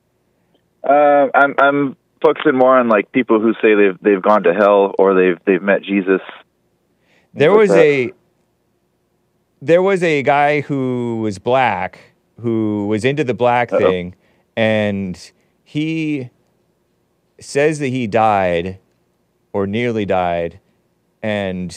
Uh, I'm I'm focusing more on like people who say they've they've gone to hell or they've they've met Jesus. There like was that. a there was a guy who was black who was into the black Uh-oh. thing, and he says that he died or nearly died, and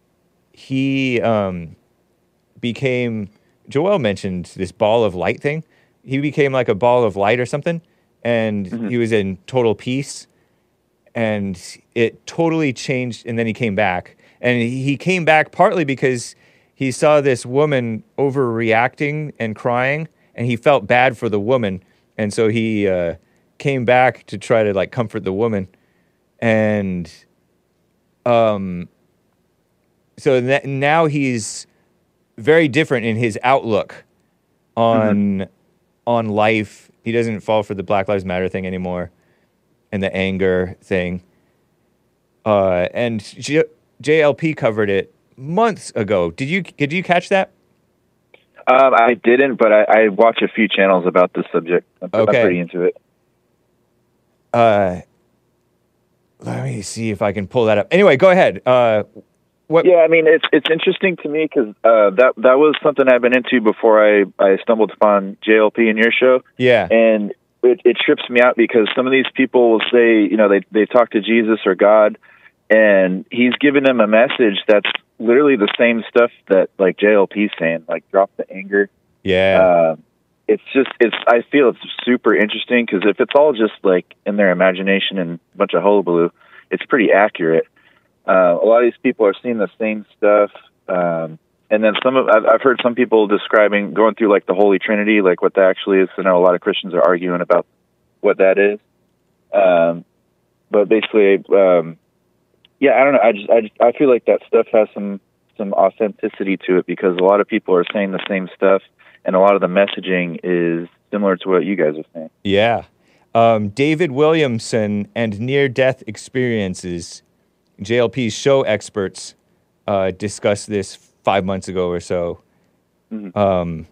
he um, became. Joel mentioned this ball of light thing. He became like a ball of light or something, and Mhm. he was in total peace, and it totally changed. And then he came back, and he came back partly because he saw this woman overreacting and crying, and he felt bad for the woman, and so he uh, came back to try to like comfort the woman, and um, so that now he's very different in his outlook on on life. He doesn't fall for the Black Lives Matter thing anymore and the anger thing. Uh, and J- JLP covered it months ago. Did you did you catch that? Um, I didn't, but I, I watch a few channels about this subject. I'm, Okay. I'm pretty into it. Uh, let me see if I can pull that up. Anyway, go ahead. Uh, what? Yeah, I mean, it's it's interesting to me because uh, that that was something I've been into before I, I stumbled upon J L P in your show, Yeah. and it, it trips me out because some of these people will say, you know, they they talk to Jesus or God, and he's giving them a message that's literally the same stuff that like J L P's saying, like drop the anger. Yeah. Uh, it's just it's I feel it's super interesting because if it's all just like in their imagination and a bunch of hullabaloo, it's pretty accurate. Uh, a lot of these people are seeing the same stuff, um, and then some of I've, I've heard some people describing going through like the Holy Trinity, like what that actually is. I know a lot of Christians are arguing about what that is, um, but basically, um, yeah, I don't know. I just I just, I feel like that stuff has some some authenticity to it because a lot of people are saying the same stuff, and a lot of the messaging is similar to what you guys are saying. Yeah. Um, David Williamson and near-death experiences. J L P's show experts uh, discussed this five months ago or so, Mhm. um,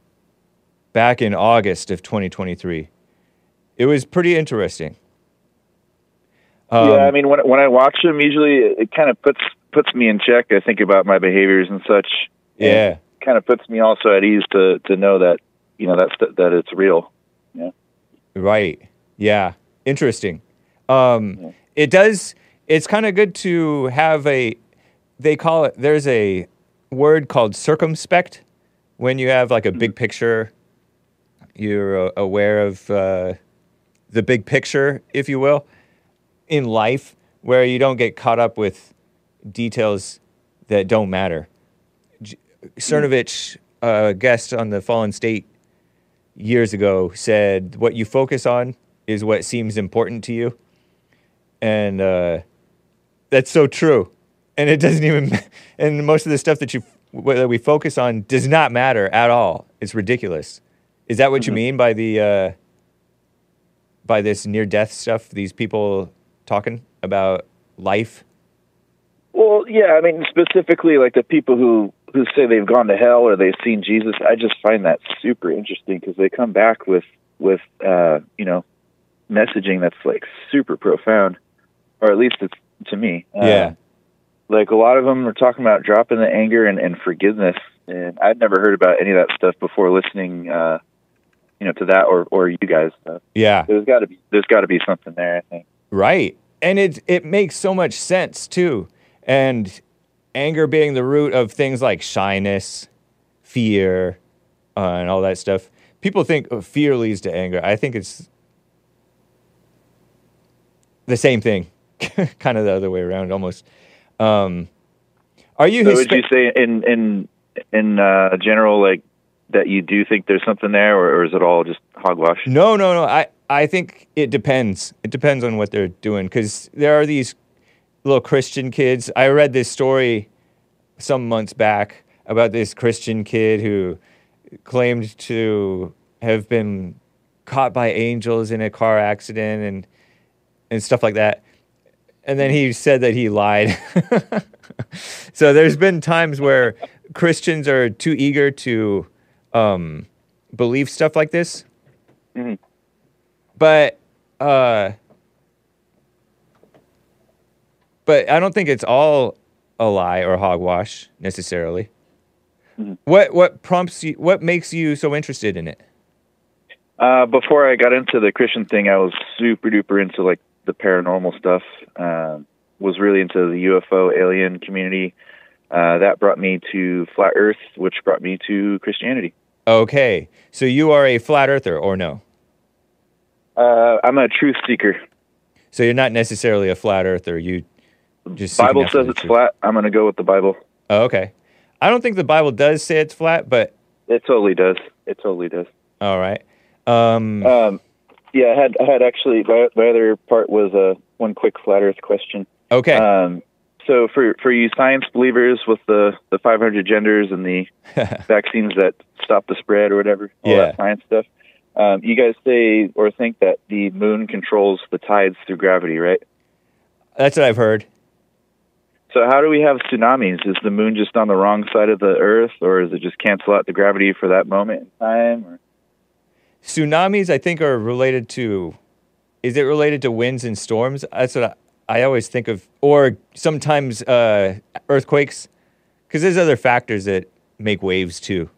back in August of twenty twenty-three. It was pretty interesting. Um, yeah, I mean, when when I watch them, usually it, it kind of puts puts me in check. I think about my behaviors and such. Yeah. Kind of puts me also at ease to to know that you know that's that it's real. Yeah. Right. Yeah. Interesting. Um, Yeah. It does. It's kind of good to have a. They call it. There's a word called circumspect when you have like a big picture. You're uh, aware of uh, the big picture, if you will, in life, where you don't get caught up with details that don't matter. J- Cernovich, a guest on the Fallen State years ago, said, what you focus on is what seems important to you. And uh, that's so true. And it doesn't even, and most of the stuff that you that we focus on does not matter at all. It's ridiculous. Is that what Mm-hmm. you mean by the, uh, by this near-death stuff, these people talking about life? Well, yeah, I mean, specifically like the people who, who say they've gone to hell or they've seen Jesus, I just find that super interesting because they come back with, with uh, you know, messaging that's like super profound, or at least it's to me. Uh, Yeah. Like a lot of them are talking about dropping the anger and, and forgiveness, and I'd never heard about any of that stuff before listening, uh, you know, to that or, or you guys. So Yeah. there's got to be there's got to be something there, I think. Right. And it it makes so much sense too. And anger being the root of things like shyness, fear, uh, and all that stuff. People think oh, fear leads to anger. I think it's the same thing, kind of the other way around almost. Um, are you? So Hispa- would you say in in in uh, general, like that you do think there's something there, or, or is it all just hogwash? No, no, no. I, I think it depends. It depends on what they're doing because there are these little Christian kids. I read this story some months back about this Christian kid who claimed to have been caught by angels in a car accident and and stuff like that. And then he said that he lied. So there's been times where Christians are too eager to um, believe stuff like this. Mm-hmm. But uh, but I don't think it's all a lie or hogwash necessarily. Mm-hmm. What what prompts you? What makes you so interested in it? Uh, before I got into the Christian thing, I was super duper into like the paranormal stuff. Uh, was really into the U F O alien community. Uh, that brought me to Flat Earth, which brought me to Christianity. Okay, so you are a flat earther, or no? Uh, I'm a truth seeker. So you're not necessarily a flat earther. You just seeking Bible after says the it's truth. flat. I'm going to go with the Bible. Oh, okay. I don't think the Bible does say it's flat, but It totally does. It totally does. all right. Um, Um, yeah, I had I had actually my, my other part was a uh, one quick flat Earth question. okay. Um, so for for you science believers with the, the five hundred genders and the vaccines that stop the spread or whatever, all Yeah. that science stuff, um, you guys say or think that the moon controls the tides through gravity, right? That's what I've heard. So how do we have tsunamis? Is the moon just on the wrong side of the Earth, or does it just cancel out the gravity for that moment in time? Or? Tsunamis, I think, are related to. Is it related to winds and storms? That's what I, I always think of. Or sometimes uh, earthquakes, because there's other factors that make waves too.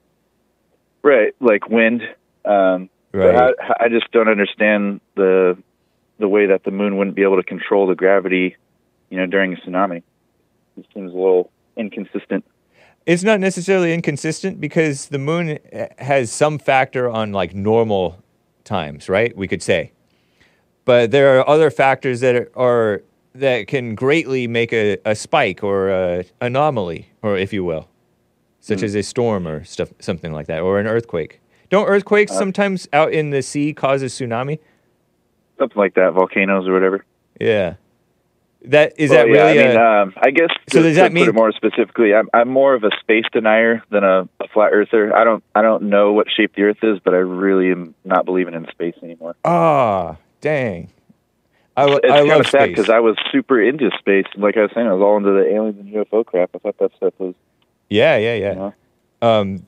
Right, like wind. Um, Right. But I, I just don't understand the the way that the moon wouldn't be able to control the gravity, you know, during a tsunami. It seems a little inconsistent. It's not necessarily inconsistent because the moon has some factor on like normal times, right? We could say, but there are other factors that are, are that can greatly make a, a spike or a anomaly, or if you will, such Mm. as a storm or stuff, something like that, or an earthquake. Don't earthquakes Uh, sometimes out in the sea cause a tsunami? Something like that, volcanoes or whatever. Yeah. That is Well, that yeah, really? I mean, a, um, I guess So to, does that to mean- put it more specifically, I'm, I'm more of a space denier than a, a flat earther. I don't I don't know what shape the Earth is, but I really am not believing in space anymore. ah, dang. I, lo- It's I kind love of sad space. because I was super into space. Like I was saying, I was all into the aliens and U F O crap. I thought that stuff was, Yeah, yeah, yeah. you know. Um,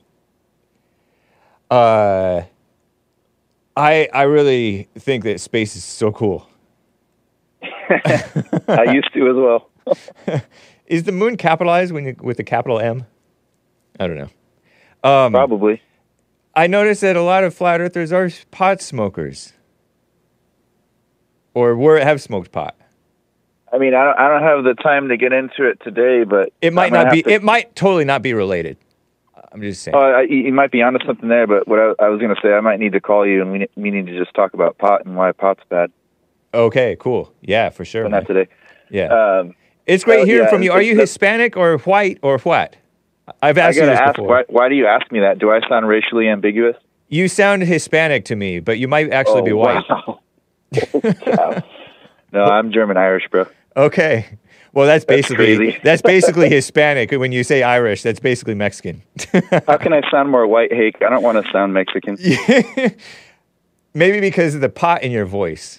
uh, I I really think that space is so cool. I used to as well. Is the moon capitalized when you, with a capital M? I don't know. Um, Probably. I noticed that a lot of flat earthers are pot smokers, or were have smoked pot. I mean, I don't, I don't have the time to get into it today, but It might I'm gonna not be. have to- It might totally not be related. I'm just saying. Oh, I, you might be onto something there, but what I, I was going to say, I might need to call you, and we, ne- we need to just talk about pot and why pot's bad. Okay, cool. Yeah, for sure. But man. not today. Yeah, Um, it's great uh, hearing yeah, from you. Are it's- you that's- Hispanic or white or what? I've I asked you got to this ask, before. why, why do you ask me that? Do I sound racially ambiguous? You sound Hispanic to me, but you might actually oh, be white. Wow. Wow. No, I'm German-Irish, bro. Okay. Well, that's That's basically crazy. that's basically Hispanic. When you say Irish, that's basically Mexican. How can I sound more white, Hake? I don't want to sound Mexican. Maybe because of the pot in your voice.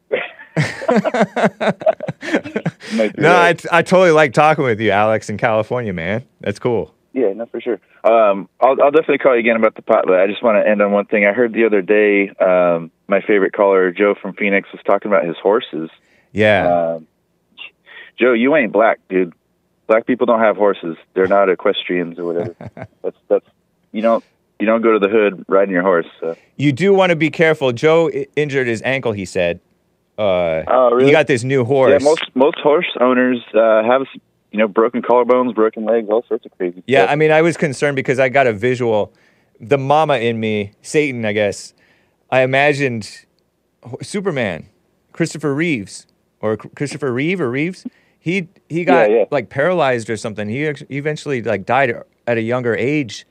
Might be No, I, right. I totally like talking with you, Alex, in California, man. That's cool. Yeah, no, for sure. Um, I'll, I'll definitely call you again about the pot, but I just want to end on one thing. I heard the other day, um, my favorite caller, Joe from Phoenix, was talking about his horses. Yeah. Um, Joe, you ain't black, dude. Black people don't have horses. They're not equestrians or whatever. that's that's you don't you don't go to the hood riding your horse. So. You do want to be careful. Joe i- injured his ankle, he said. Uh, Oh, really? He got this new horse. Yeah, most most horse owners uh, have you know broken collarbones, broken legs, all sorts of crazy. Yeah, stuff. I mean, I was concerned because I got a visual. The mama in me, Satan, I guess, I imagined Superman, Christopher Reeves, or Christopher Reeve or Reeves. He he got Yeah, yeah. like paralyzed or something. He ex- eventually like died at a younger age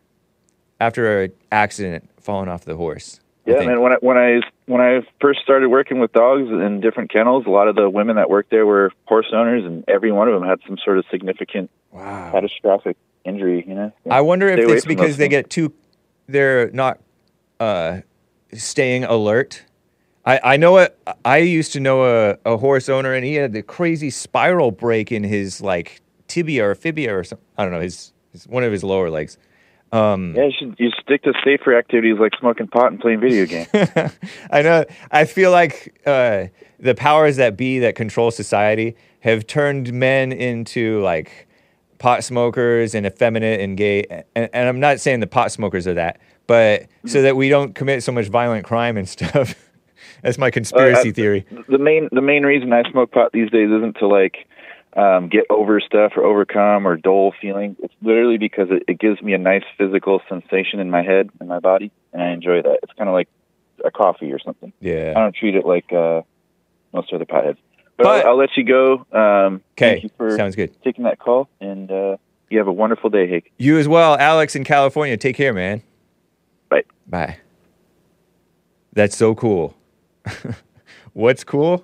after an accident, falling off the horse. I Yeah, think. man. When I when I when I first started working with dogs in different kennels, a lot of the women that worked there were horse owners, and every one of them had some sort of significant Wow. catastrophic injury. You know. I wonder if Stay away it's from because those they things. get too, they're not uh, staying alert. I, I know a, I used to know a, a horse owner, and he had the crazy spiral break in his like tibia or fibia or something. I don't know, his, his one of his lower legs. Um, Yeah, you should you stick to safer activities like smoking pot and playing video games. I know. I feel like uh, the powers that be that control society have turned men into like pot smokers and effeminate and gay. And, and I'm not saying the pot smokers are that, but so that we don't commit so much violent crime and stuff. That's my conspiracy Uh, I- theory. the main the main reason I smoke pot these days isn't to like um, get over stuff or overcome or dull feeling. It's literally because it, it gives me a nice physical sensation in my head and my body, and I enjoy that. It's kind of like a coffee or something. I Yeah. don't treat it like uh, most other potheads. But, But- I'll, I'll let you go. Um, thank Okay. you for Sounds good. taking that call, and uh, you have a wonderful day, Hake. You as well, Alex in California. Take care, man. Bye. Bye. That's so cool. What's cool?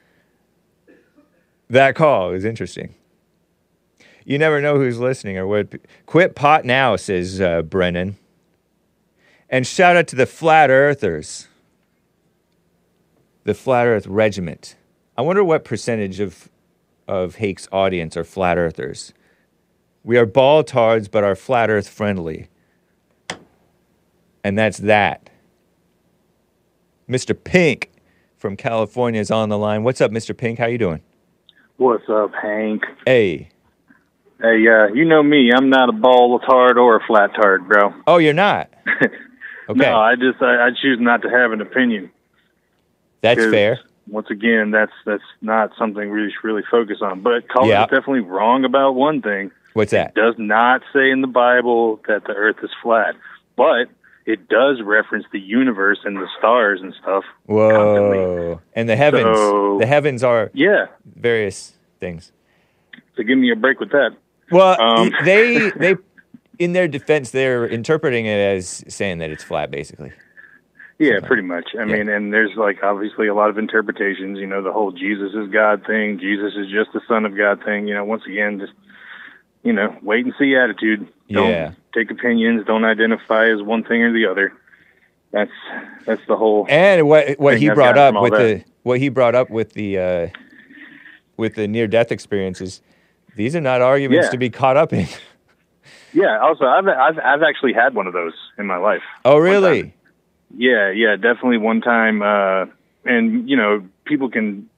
That call is interesting. You never know who's listening or what. Quit pot now, says uh, Brennan. And shout out to the Flat Earthers. The Flat Earth Regiment. I wonder what percentage of, of Hake's audience are Flat Earthers. We are ball tards, but are Flat Earth friendly. And that's that. Mister Pink from California is on the line. What's up, Mister Pink? How you doing? What's up, Hank? Hey. Hey, uh, you know me. I'm not a ball tard or a flat tard, bro. Oh, you're not? Okay. No, I just I, I choose not to have an opinion. That's 'Cause, fair. Once again, that's that's not something we should really focus on. But Colin Yeah. is definitely wrong about one thing. What's that? It does not say in the Bible that the Earth is flat, but it does reference the universe and the stars and stuff. constantly. Whoa. And the heavens. So- the heavens are Yeah, various things. so give me a break with that. Well, Um, they they in their defense, they're interpreting it as saying that it's flat, basically. Yeah, Sometimes. pretty much. I Yeah. mean, and there's like obviously a lot of interpretations, you know, the whole Jesus is God thing, Jesus is just the Son of God thing, you know, once again, just, you know, wait and see attitude. Don't Yeah. take opinions, don't identify as one thing or the other. That's that's the whole And what what thing he I've brought gotten up from all with that. the what he brought up with the uh, with the near death experiences, these are not arguments Yeah. to be caught up in. Yeah, also I've I've I've actually had one of those in my life. Oh, One really? time. Yeah, yeah, definitely one time uh and you know, people can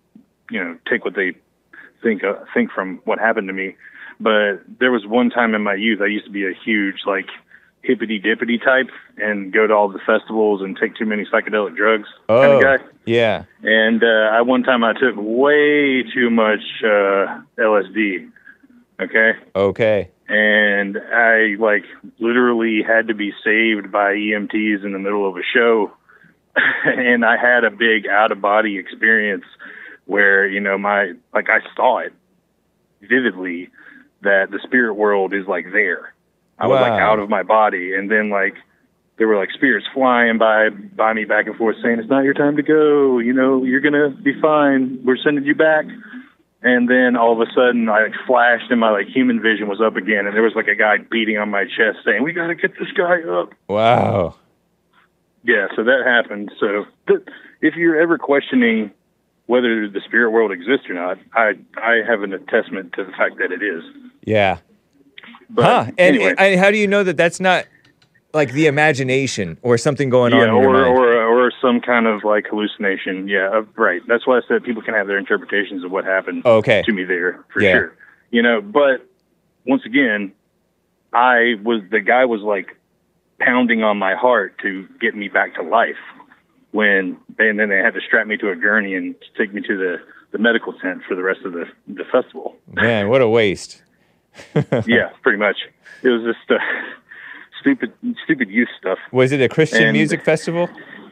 you know, take what they think uh, think from what happened to me. But there was one time in my youth I used to be a huge like hippity dippity type and go to all the festivals and take too many psychedelic drugs Oh, kind of guy. yeah. And uh, I one time I took way too much uh, L S D. Okay. Okay. And I like literally had to be saved by E M Ts in the middle of a show. And I had a big out of body experience where, you know, my, like I saw it vividly that the spirit world is like there. I was like Wow. out of my body. And then like, there were like spirits flying by, by me back and forth saying, it's not your time to go. You know, you're going to be fine. We're sending you back. And then all of a sudden I like flashed and my like human vision was up again. And there was like a guy beating on my chest saying, we got to get this guy up. Wow. Yeah. So that happened. So th- if you're ever questioning whether the spirit world exists or not, I, I have an attestment to the fact that it is. Yeah. But Huh. And, anyway. and how do you know that that's not like the imagination or something going Yeah, on in your or, mind? or or some kind of like hallucination. Yeah, uh, right. That's why I said people can have their interpretations of what happened Okay. to me there for Yeah. sure. You know, but once again, I was the guy was like pounding on my heart to get me back to life. When they, and then they had to strap me to a gurney and take me to the, the medical tent for the rest of the the festival. Man, what a waste. Yeah, pretty much. It was just uh, stupid stupid youth stuff. Was it a Christian And- music festival?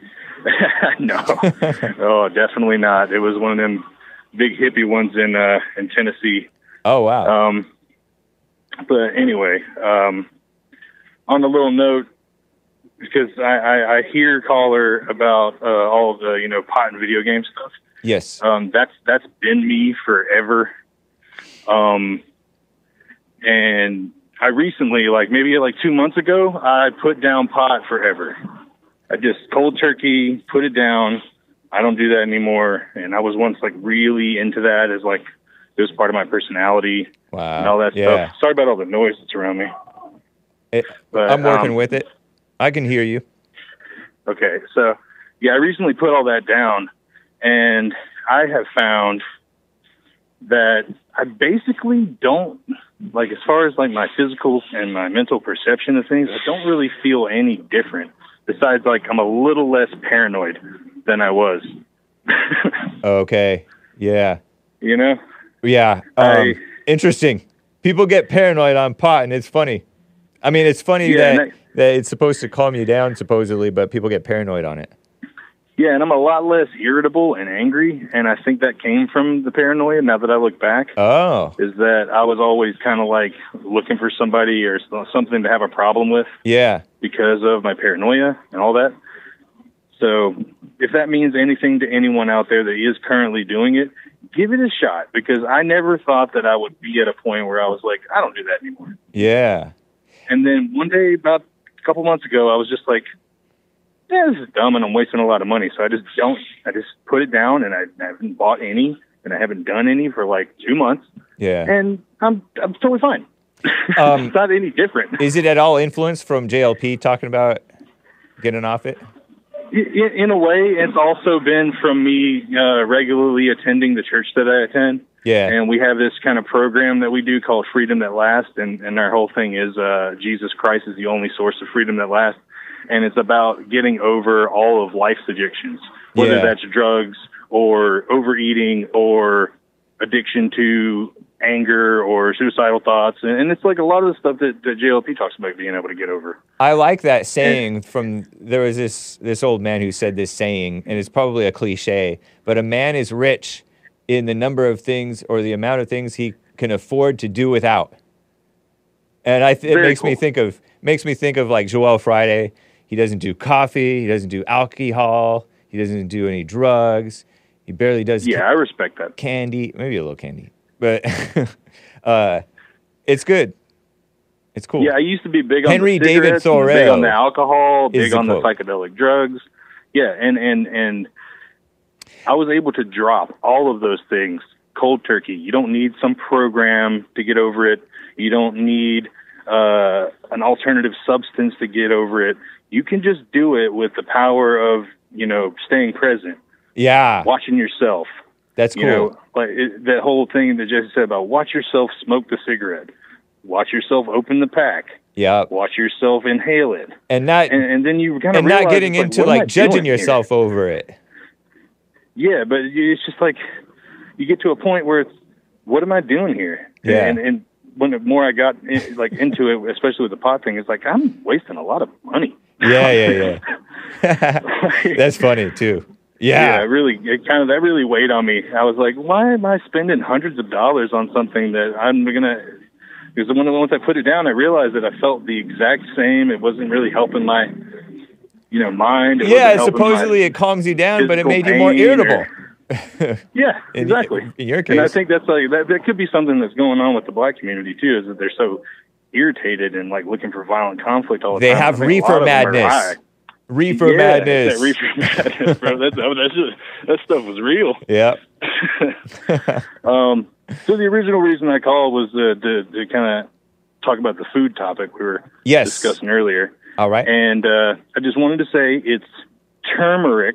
No, oh, definitely not. It was one of them big hippie ones in uh, in Tennessee. Oh, wow. Um, but anyway, um, on the little note, because I, I, I hear caller about uh, all of the you know pot and video game stuff. Yes. Um, that's that's been me forever. Um, and I recently, like maybe like two months ago, I put down pot forever. I just cold turkey, put it down. I don't do that anymore. And I was once like really into that as like it was part of my personality Wow. and all that Yeah. stuff. Sorry about all the noise that's around me. It, But, I'm working um, with it. I can hear you. Okay, so yeah, I recently put all that down, and I have found that I basically don't, like as far as like my physical and my mental perception of things, I don't really feel any different. Besides, like I'm a little less paranoid than I was. Okay. Yeah. You know? Yeah. Um, I- interesting. People get paranoid on pot, and it's funny. I mean, it's funny Yeah, that, and I- that it's supposed to calm you down, supposedly, but people get paranoid on it. Yeah, and I'm a lot less irritable and angry, and I think that came from the paranoia. Now that I look back, Oh. is that I was always kind of like looking for somebody or something to have a problem with. Yeah. Because of my paranoia and all that. So if that means anything to anyone out there that is currently doing it, give it a shot, because I never thought that I would be at a point where I was like, I don't do that anymore. Yeah. And then one day, about a couple months ago, I was just like, yeah, this is dumb and I'm wasting a lot of money. So I just don't, I just put it down, and I haven't bought any and I haven't done any for like two months. Yeah. And I'm, I'm totally fine. Um, It's not any different. Is it at all influenced from J L P talking about getting off it? In, in a way, it's also been from me uh, regularly attending the church that I attend. Yeah. And we have this kind of program that we do called Freedom That Lasts. And, and our whole thing is uh, Jesus Christ is the only source of freedom that lasts. And it's about getting over all of life's addictions, whether Yeah. that's drugs or overeating or addiction to anger or suicidal thoughts. And, and it's like a lot of the stuff that, that J L P talks about being able to get over. I like that saying from, there was this, this old man who said this saying, and it's probably a cliche, but a man is rich in the number of things or the amount of things he can afford to do without. And I th- it Very makes me cool. think of, makes me think of like Joel Friday. He doesn't do coffee. He doesn't do alcohol. He doesn't do any drugs. He barely does Yeah, I respect that. candy, maybe a little candy, but uh, it's good. It's cool. Yeah, I used to be big on Henry the David cigarettes, and big Thoreau on the alcohol, is big the on the quote. psychedelic drugs. Yeah, and, and, and I was able to drop all of those things cold turkey. You don't need some program to get over it. You don't need uh, an alternative substance to get over it. You can just do it with the power of, you know, staying present, Yeah. watching yourself, That's cool. You know, like it, that whole thing that Jesse said about watch yourself smoke the cigarette, watch yourself open the pack, yeah, watch yourself inhale it, and not and, and then you kind of and not getting like, into what am I like judging doing yourself here? over it. Yeah, but it's just like you get to a point where it's, what am I doing here? Yeah. And, and when the more I got in, like into it, especially with the pot thing, it's like I'm wasting a lot of money. Yeah, yeah, yeah. That's funny too. Yeah. Yeah, it really, it kind of, that really weighed on me. I was like, why am I spending hundreds of dollars on something that I'm going to, because when, once I put it down, I realized that I felt the exact same. It wasn't really helping my, you know, mind. It Yeah, wasn't helping supposedly my it calms you down, but it physical made you more pain irritable. or- yeah, In- exactly. in your And I case. think that's like, that, that could be something that's going on with the black community too, is that they're so irritated and like looking for violent conflict all the They time. have I think a lot reefer of them are madness. high. Reefer Yeah, madness. That reefer madness, bro. That's, I mean, that's just, that stuff was real. Yeah. um, so the original reason I called was uh, to, to kind of talk about the food topic we were Yes. discussing earlier. All right. And uh, I just wanted to say it's turmeric.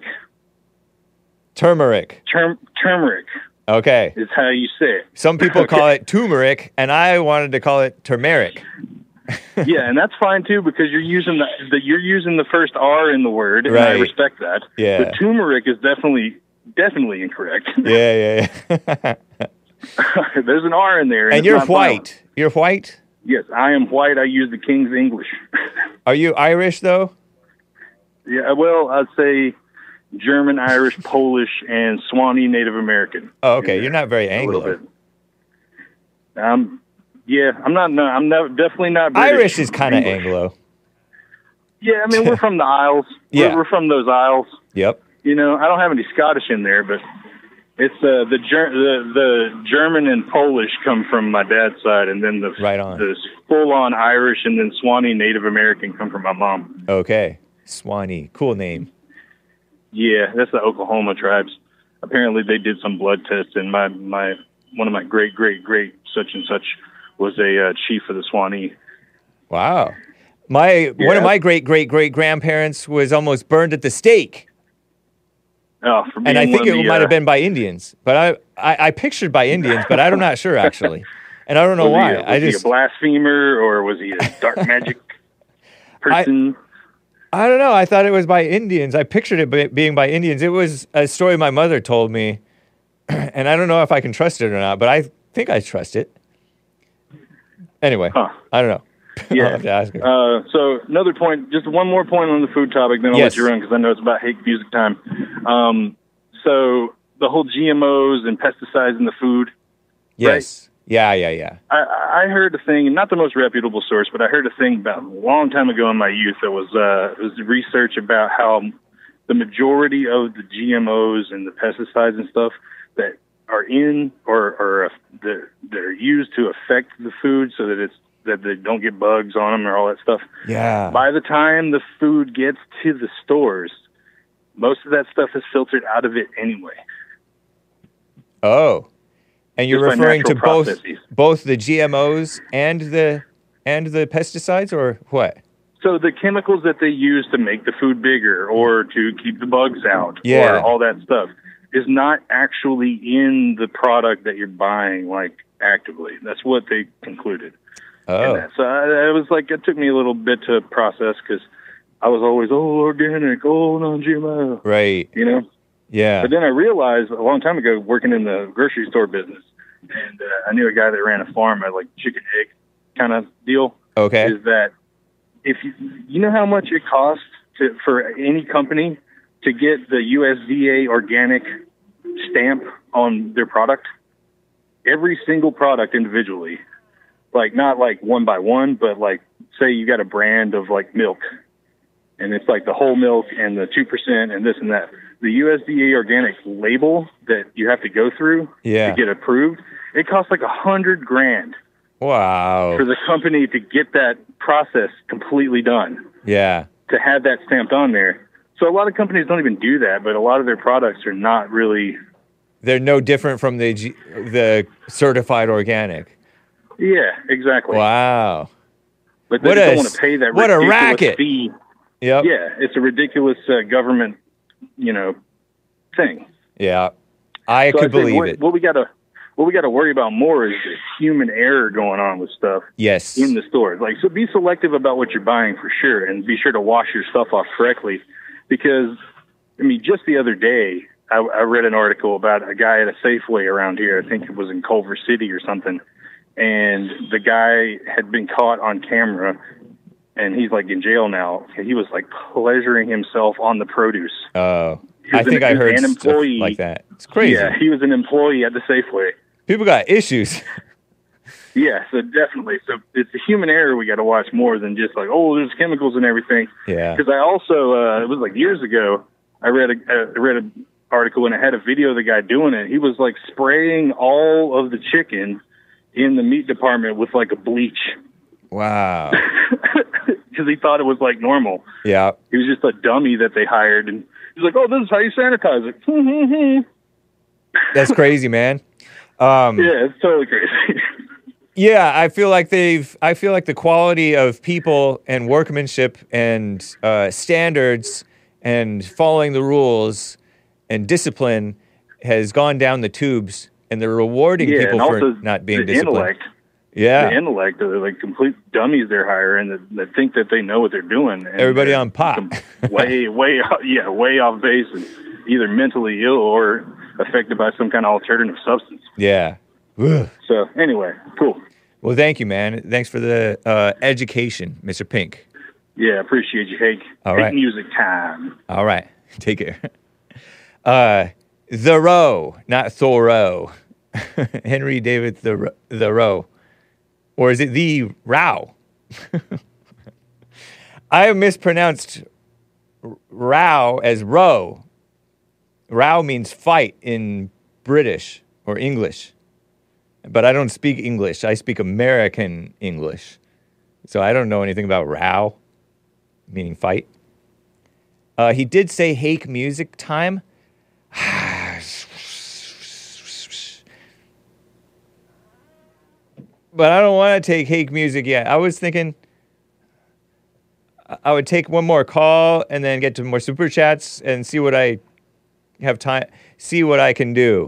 Turmeric. Term, turmeric Okay. is how you say it. Some people Okay. call it turmeric, and I wanted to call it turmeric. Yeah, and that's fine too because you're using the, the you're using the first R in the word, and I Right. respect that. Yeah. But turmeric is definitely definitely incorrect. Yeah, yeah, yeah. There's an R in there, And it's you're not white. violent. You're white? Yes, I am white. I use the King's English. Are you Irish, though? Yeah, well, I'd say German, Irish, Polish, and Swanee Native American. Oh, okay. You're not very A little Anglo. bit. Um, yeah, I'm not. No, I'm not, definitely not British. Irish is kind of English. Anglo. Yeah, I mean we're from the Isles. Yeah. We're, we're from those Isles. Yep. You know, I don't have any Scottish in there, but it's uh, the, Ger- the the German and Polish come from my dad's side, and then the Right on. the full on Irish and then Swanee Native American come from my mom. Okay. Swanee. Cool name. Yeah, that's the Oklahoma tribes. Apparently, they did some blood tests, and my my one of my great great great such and such was a uh, chief of the Swanee. Wow. My one of Yeah. my great great great grandparents was almost burned at the stake. Oh, for being And I think one of it the, might uh, have been by Indians, but I, I, I pictured by Indians, but I'm not sure actually, and I don't know was why. He a, was I he just a blasphemer or was he a dark magic person? I don't know. I thought it was by Indians. I pictured it be- being by Indians. It was a story my mother told me, and I don't know if I can trust it or not, but I think I trust it. Anyway, Huh. I don't know. I'll Yeah. have to ask her. Uh, so another point, just one more point on the food topic, then I'll Yes. let you run because I know it's about hate music time. Um, so the whole G M Os and pesticides in the food. Yes. Yeah, yeah, yeah. I, I heard a thing, not the most reputable source, but I heard a thing about a long time ago in my youth that was uh, it was research about how the majority of the G M Os and the pesticides and stuff that are in or or uh, that that are used to affect the food so that it's that they don't get bugs on them or all that stuff. Yeah. By the time the food gets to the stores, most of that stuff is filtered out of it anyway. Oh. And you're Just by referring to natural both processes. both the G M Os and the and the pesticides, or what? So the chemicals that they use to make the food bigger or to keep the bugs out Yeah. or all that stuff is not actually in the product that you're buying, like actively. That's what they concluded. in Oh. that. So I, it was like, it took me a little bit to process because I was always, oh, organic, oh, non-G M O, Right. you know? Yeah. But then I realized a long time ago, working in the grocery store business, and uh, I knew a guy that ran a farm, a like chicken egg kind of deal. Okay. Is that if you you know how much it costs to for any company to get the U S D A organic stamp on their product? Every single product individually, like not like one by one, but like say you got a brand of like milk, and it's like the whole milk and the two percent and this and that. The U S D A organic label that you have to go through Yeah. to get approved, it costs like a hundred grand Wow. for the company to get that process completely done, Yeah. to have that stamped on there. So a lot of companies don't even do that, but a lot of their products are not really. They're no different from the G- the certified organic. Yeah, exactly. Wow. But they What just a don't want s- to pay that what a ridiculous racket. fee. Yep. Yeah, it's a ridiculous uh, government, you know, thing. Yeah. I So could I think believe what, it. What we gotta what we gotta worry about more is the human error going on with stuff Yes. in the stores. Like, so be selective about what you're buying for sure, and be sure to wash your stuff off correctly. Because, I mean, just the other day, I, I read an article about a guy at a Safeway around here. I think it was in Culver City or something. And the guy had been caught on camera, and he's like in jail now. He was like pleasuring himself on the produce. Oh, He was I think an- I heard an stuff employee. like that. It's crazy. Yeah, he was an employee at the Safeway. People got issues. Yeah, so definitely. So it's the human error we got to watch more than just like, oh, there's chemicals and everything. Yeah. Because I also, uh, it was like years ago, I read a, I read an article and it had a video of the guy doing it. He was like spraying all of the chicken in the meat department with like a bleach Wow. because he thought it was like normal. Yeah. He was just a dummy that they hired, and he's like, "Oh, this is how you sanitize it." That's crazy, man. Um, Yeah, it's totally crazy. Yeah, I feel like they've. I feel like the quality of people and workmanship and uh, standards and following the rules and discipline has gone down the tubes, and they're rewarding Yeah, people and for also not being the disciplined. intellect. Yeah, The intellect, they're like complete dummies they're hiring that, that think that they know what they're doing. And everybody they're on pot. way, way, off, yeah, way off base, and either mentally ill or affected by some kind of alternative substance. Yeah. Ugh. So anyway, cool. Well, thank you, man. Thanks for the uh, education, Mister Pink. Yeah, appreciate you, Hake. All Hake right. music time. All right. Take care. Uh, Thoreau, not Thoreau. Henry David Thoreau. Thoreau. Or is it the Row? I have mispronounced row as row. Row means fight in British or English. But I don't speak English. I speak American English. So I don't know anything about row, meaning fight. Uh, he did say Hake music time. But I don't want to take Hake music yet. I was thinking I would take one more call and then get to more super chats and see what I have time, see what I can do.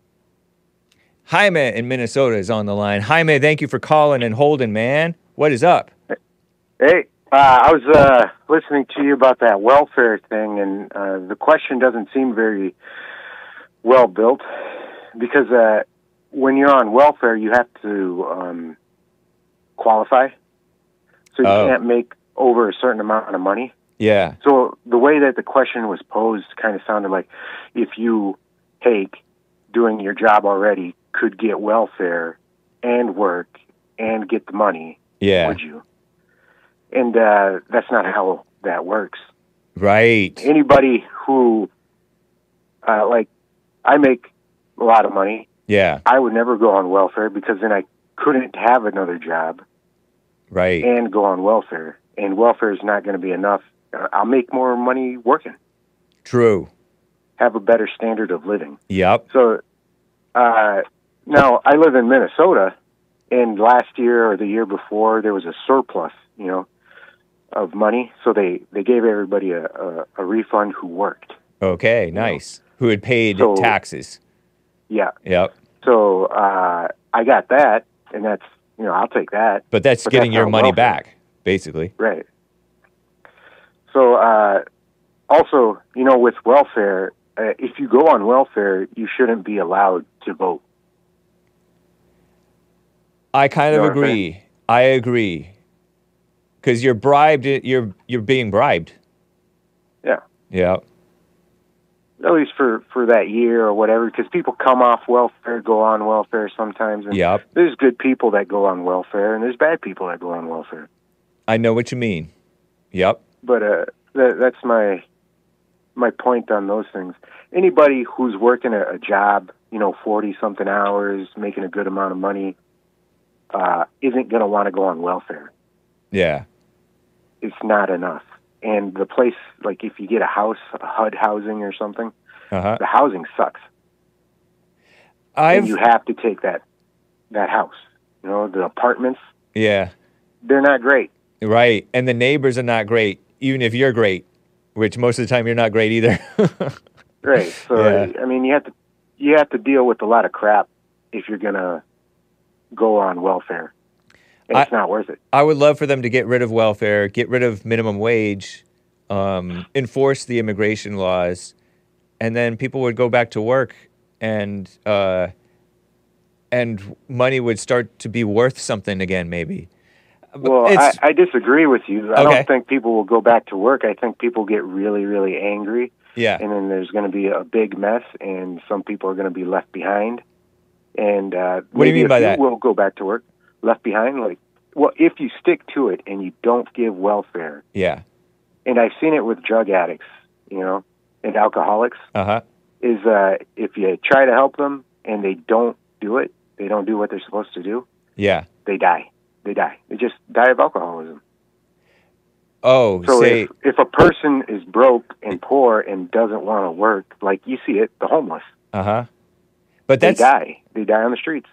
Jaime in Minnesota is on the line. Jaime, thank you for calling and holding, man. What is up? Hey, uh, I was uh, listening to you about that welfare thing, and uh, the question doesn't seem very well built because uh, when you're on welfare, you have to um, qualify, so you Oh. can't make over a certain amount of money. Yeah. So the way that the question was posed kind of sounded like if you, Hake, doing your job already, could get welfare and work and get the money, Yeah. would you? And uh, that's not how that works. Right. Anybody who, uh, like, I make a lot of money. Yeah. I would never go on welfare because then I couldn't have another job Right. and go on welfare. And welfare is not going to be enough. Uh, I'll make more money working, True. have a better standard of living. Yep. So uh, now I live in Minnesota, and last year or the year before there was a surplus, you know, of money. So they, they gave everybody a, a, a refund who worked. Okay, nice. Who had paid So- taxes. Yeah. Yep. So uh, I got that, and that's, you know, I'll take that. But that's But getting that's your not money welfare. back, basically. Right. So uh, also, you know, with welfare, uh, if you go on welfare, you shouldn't be allowed to vote. I kind of Know what I'm agree. I agree. Because you're bribed. You're you're being bribed. Yeah. Yeah. At least for, for that year or whatever, because people come off welfare, go on welfare sometimes. And Yep. there's good people that go on welfare, and there's bad people that go on welfare. I know what you mean. Yep. But uh, that, that's my my point on those things. Anybody who's working a, a job, you know, forty-something hours, making a good amount of money, uh, isn't going to want to go on welfare. Yeah. It's not enough. And the place, like if you get a house, a H U D housing or something, Uh-huh. the housing sucks. I've And you have to take that that house. You know, the apartments, yeah. they're not great. Right. And the neighbors are not great, even if you're great, which most of the time you're not great either. Right. So Yeah. I mean, you have to you have to deal with a lot of crap if you're gonna go on welfare, and it's I, not worth it. I would love for them to get rid of welfare, get rid of minimum wage, um, enforce the immigration laws, and then people would go back to work, and uh, and money would start to be worth something again, maybe. Well, I, I disagree with you. I Okay. don't think people will go back to work. I think people get really, really angry. Yeah. And then there's going to be a big mess, and some people are going to be left behind. And uh, What do you maybe mean a by few that? will go back to work. Left behind, like, well, if you stick to it and you don't give welfare, Yeah. and I've seen it with drug addicts, you know, and alcoholics, Uh-huh. is uh, if you try to help them and they don't do it, they don't do what they're supposed to do, Yeah. they die. They die. They just die of alcoholism. Oh, So say if, if a person is broke and poor and doesn't want to work, like you see it, the homeless, uh-huh. But they that's die. They die on the streets.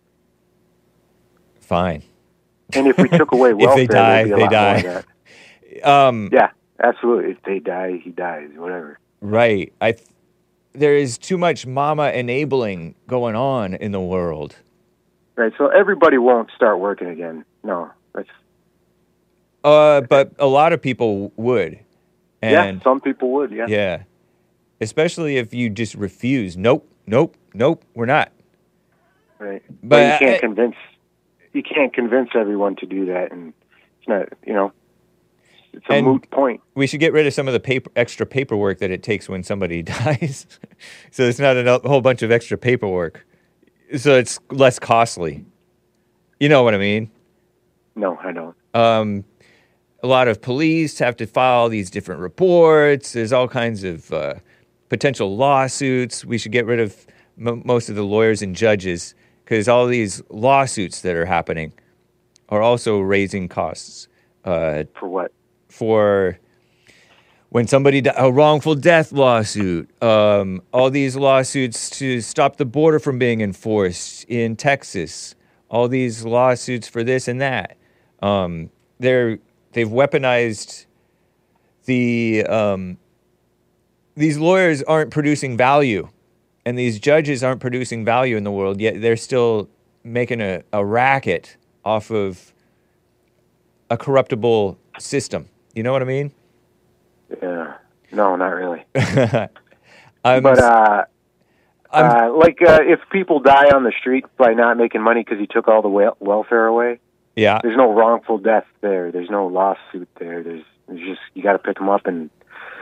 fine. And if we took away If welfare, they die, there'd be a they lot die. more of that. Um Yeah, absolutely. If they die, he dies. Whatever. Right. I th- there is too much mama enabling going on in the world. Right. So everybody won't start working again. No. That's Uh, but a lot of people would. And yeah. Some people would. Yeah. yeah. Especially if you just refuse. Nope, nope, nope, we're not. Right. But, But you can't I- convince. You can't convince everyone to do that, and it's not. You know, it's a And moot point. We should get rid of some of the paper, extra paperwork that it takes when somebody dies. So it's not a whole bunch of extra paperwork. So it's less costly. You know what I mean? No, I don't. Um, a lot of police have to file these different reports. There's all kinds of uh, potential lawsuits. We should get rid of m- most of the lawyers and judges because all these lawsuits that are happening are also raising costs. Uh, For what? for when somebody di- a wrongful death lawsuit, um, all these lawsuits to stop the border from being enforced in Texas, all these lawsuits for this and that. Um, they're they've weaponized the um, these lawyers aren't producing value, and these judges aren't producing value in the world. Yet they're still making a, a racket off of a corruptible system. You know what I mean? Yeah. No, not really. I'm, but uh, uh, like uh, if people die on the street by not making money because you took all the wel- welfare away, yeah, there's no wrongful death there. There's no lawsuit there. There's, there's just you got to pick them up and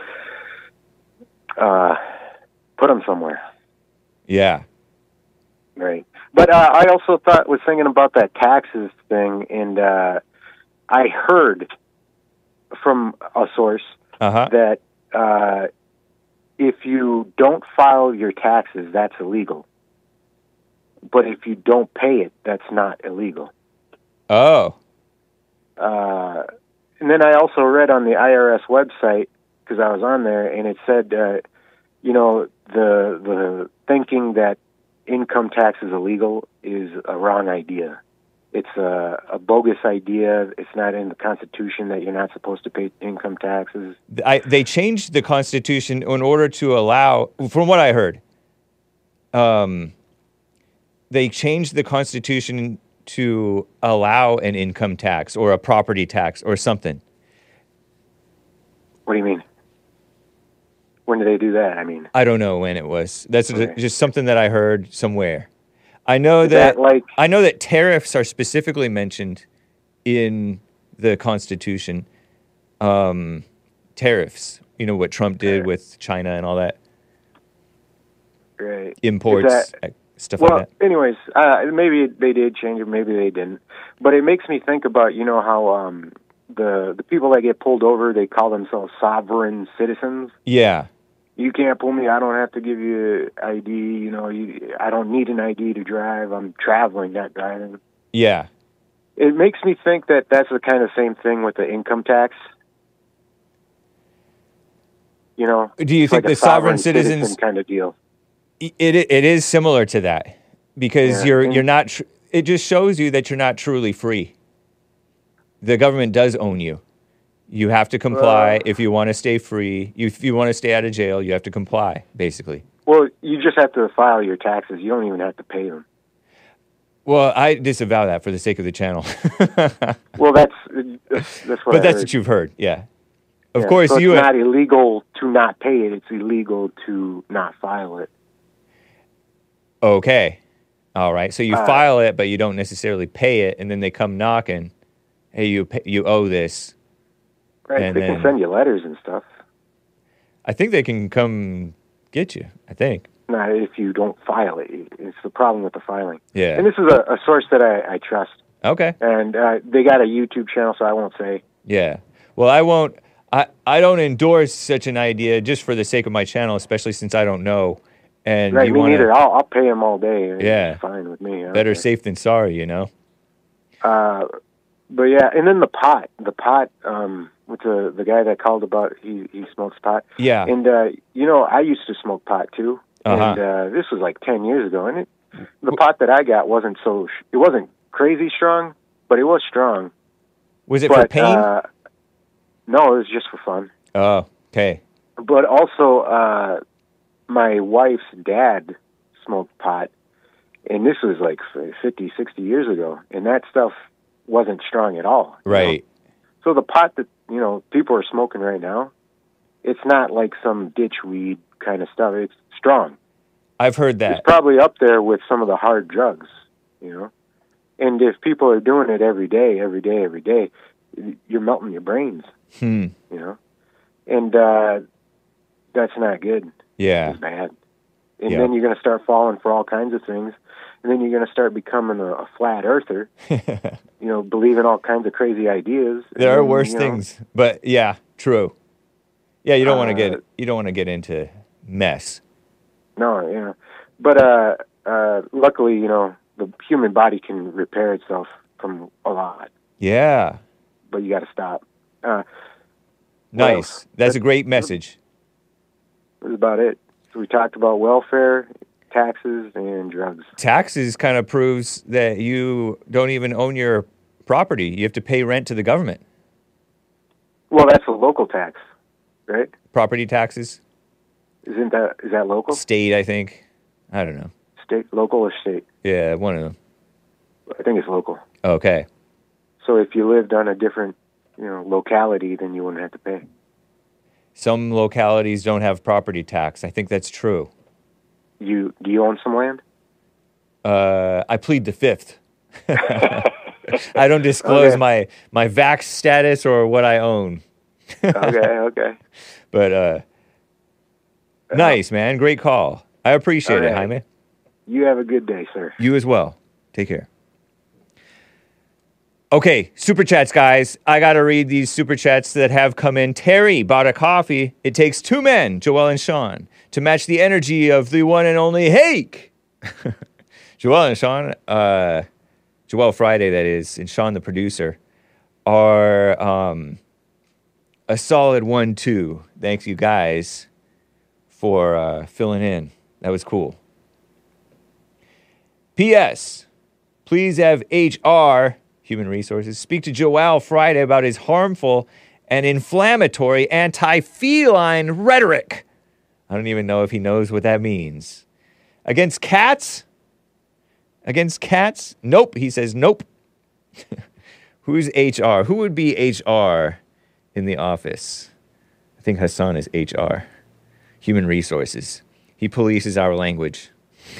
uh, put them somewhere. Yeah. Right. But uh, I also thought was thinking about that taxes thing, and uh, I heard from a source uh-huh. that uh, if you don't file your taxes, that's illegal. But if you don't pay it, that's not illegal. Oh. Uh, and then I also read on the I R S website, because I was on there, and it said, uh, you know, the the thinking that income tax is illegal is a wrong idea. It's a, a bogus idea. It's not in the Constitution that you're not supposed to pay income taxes. I, they changed the Constitution in order to allow, from what I heard, um, they changed the Constitution to allow an income tax or a property tax or something. What do you mean? When did they do that? I mean, I don't know when it was. That's Okay. just something that I heard somewhere. I know Is that, that like- I know that tariffs are specifically mentioned in the Constitution. Um, tariffs, you know what Trump did with China and all that, right? imports, Is that- uh, stuff well, like that. anyways, uh, maybe they did change it, maybe they didn't. But it makes me think about, you know, how um, the the people that get pulled over, they call themselves sovereign citizens. Yeah. You can't pull me. I don't have to give you I D. You know, you, I don't need an I D to drive. I'm traveling, not driving. Yeah. It makes me think that that's the kind of same thing with the income tax. You know, Do you it's think like a the sovereign citizen citizens kind of deal? It it is similar to that because Yeah, you're and- you're not. Tr- it just shows you that you're not truly free. The government does own you. You have to comply Uh, if you want to stay free. You, if you want to stay out of jail, you have to comply. Basically, Well, you just have to file your taxes. You don't even have to pay them. Well, I disavow that for the sake of the channel. Well, that's that's, that's what. But I that's heard. what you've heard, yeah. Of Yeah, course, so you. It's not illegal to not pay it. It's illegal to not file it. Okay, all right. So you Uh, file it, but you don't necessarily pay it, and then they come knocking. Hey, you pay, you owe this. Right? And they then- can send you letters and stuff. I think they can come get you. I think. Not if you don't file it. It's the problem with the filing. Yeah. And this is a, a source that I, I trust. Okay. And uh, they got a YouTube channel, so I won't say. Yeah. Well, I won't. I, I don't endorse such an idea just for the sake of my channel, especially since I don't know. And Right, you me wanna, neither. I'll, I'll pay them all day. It's Yeah. fine with me. I don't Better care. safe than sorry, you know. Uh, but yeah, and then the pot, the pot, um, with the the guy that called about he he smokes pot. Yeah. And uh, you know, I used to smoke pot too, Uh-huh. and uh, this was like ten years ago. And it, the pot that I got wasn't so sh- it wasn't crazy strong, but it was strong. Was it but, for pain? Uh, no, it was just for fun. Oh, okay. But also, uh, my wife's dad smoked pot, and this was like fifty, sixty years ago, and that stuff wasn't strong at all. you know? Right. So the pot that, you know, people are smoking right now, it's not like some ditch weed kind of stuff. It's strong. I've heard that. It's probably up there with some of the hard drugs, you know? And if people are doing it every day, every day, every day, you're melting your brains, Hmm. you know? And uh, that's not good. Yeah. It's bad. And Yeah. then you're going to start falling for all kinds of things. And then you're going to start becoming a, a flat earther, you know, believing all kinds of crazy ideas. There And are then, worse you know, things, but yeah, true. Yeah, you don't want to Uh, get you don't want to get into mess. No, yeah. But uh, uh, luckily, you know, the human body can repair itself from a lot, Yeah. but you got to stop. Uh, Nice. That's a great message. That's about it. So we talked about welfare, taxes, and drugs. Taxes kind of proves that you don't even own your property. You have to pay rent to the government. Well, that's a local tax, right? Property taxes, Isn't that is that local? state, I think. I don't know. State, local, or state? Yeah, one of them. I think it's local. Okay. So if you lived on a different, you know, locality, then you wouldn't have to pay. Some localities don't have property tax. I think that's true. You do you own some land? Uh, I plead the fifth. I don't disclose Okay. my my vax status or what I own. Okay, okay. But uh, nice, man. Great call. I appreciate All it, right. Jaime. You have a good day, sir. You as well. Take care. Okay, super chats, guys. I got to read these super chats that have come in. Terry bought a coffee. It takes two men, Joel and Sean, to match the energy of the one and only Hake. Joel and Sean, uh, Joel Friday, that is, and Sean, the producer, are um, a solid one two. Thanks, you guys, for uh, filling in. That was cool. P S. Please have H R, Human Resources, speak to Joel Friday about his harmful and inflammatory anti-feline rhetoric. I don't even know if he knows what that means. Against cats? Against cats? Nope. He says nope. Who's H R? Who would be H R in the office? I think Hassan is H R. Human Resources. He polices our language.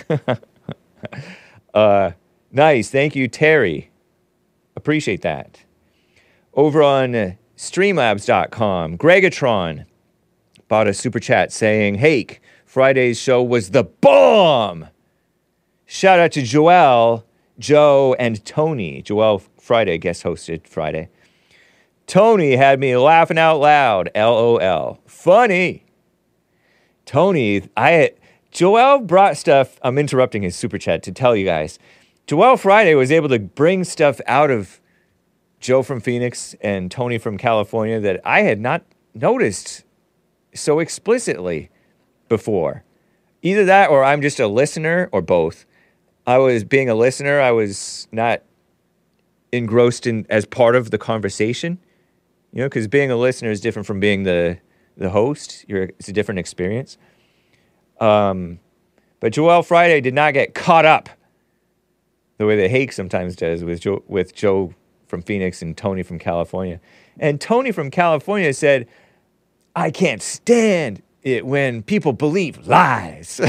uh, nice. Thank you, Terry. Appreciate that. Over on uh, streamlabs dot com, Gregatron bought a super chat saying, Hake, Friday's show was the bomb. Shout out to Joel, Joe, and Tony. Joel Friday guest hosted Friday. Tony had me laughing out loud. L O L. Funny. Tony, I Joel brought stuff. I'm interrupting his super chat to tell you guys. Joel Friday was able to bring stuff out of Joe from Phoenix and Tony from California that I had not noticed so explicitly before. Either that or I'm just a listener or both. I was being a listener. I was not engrossed in as part of the conversation, you know, because being a listener is different from being the, the host. You're, it's a different experience. Um, but Joel Friday did not get caught up the way that Hake sometimes does with Joe, with Joe from Phoenix and Tony from California. And Tony from California said, I can't stand it when people believe lies.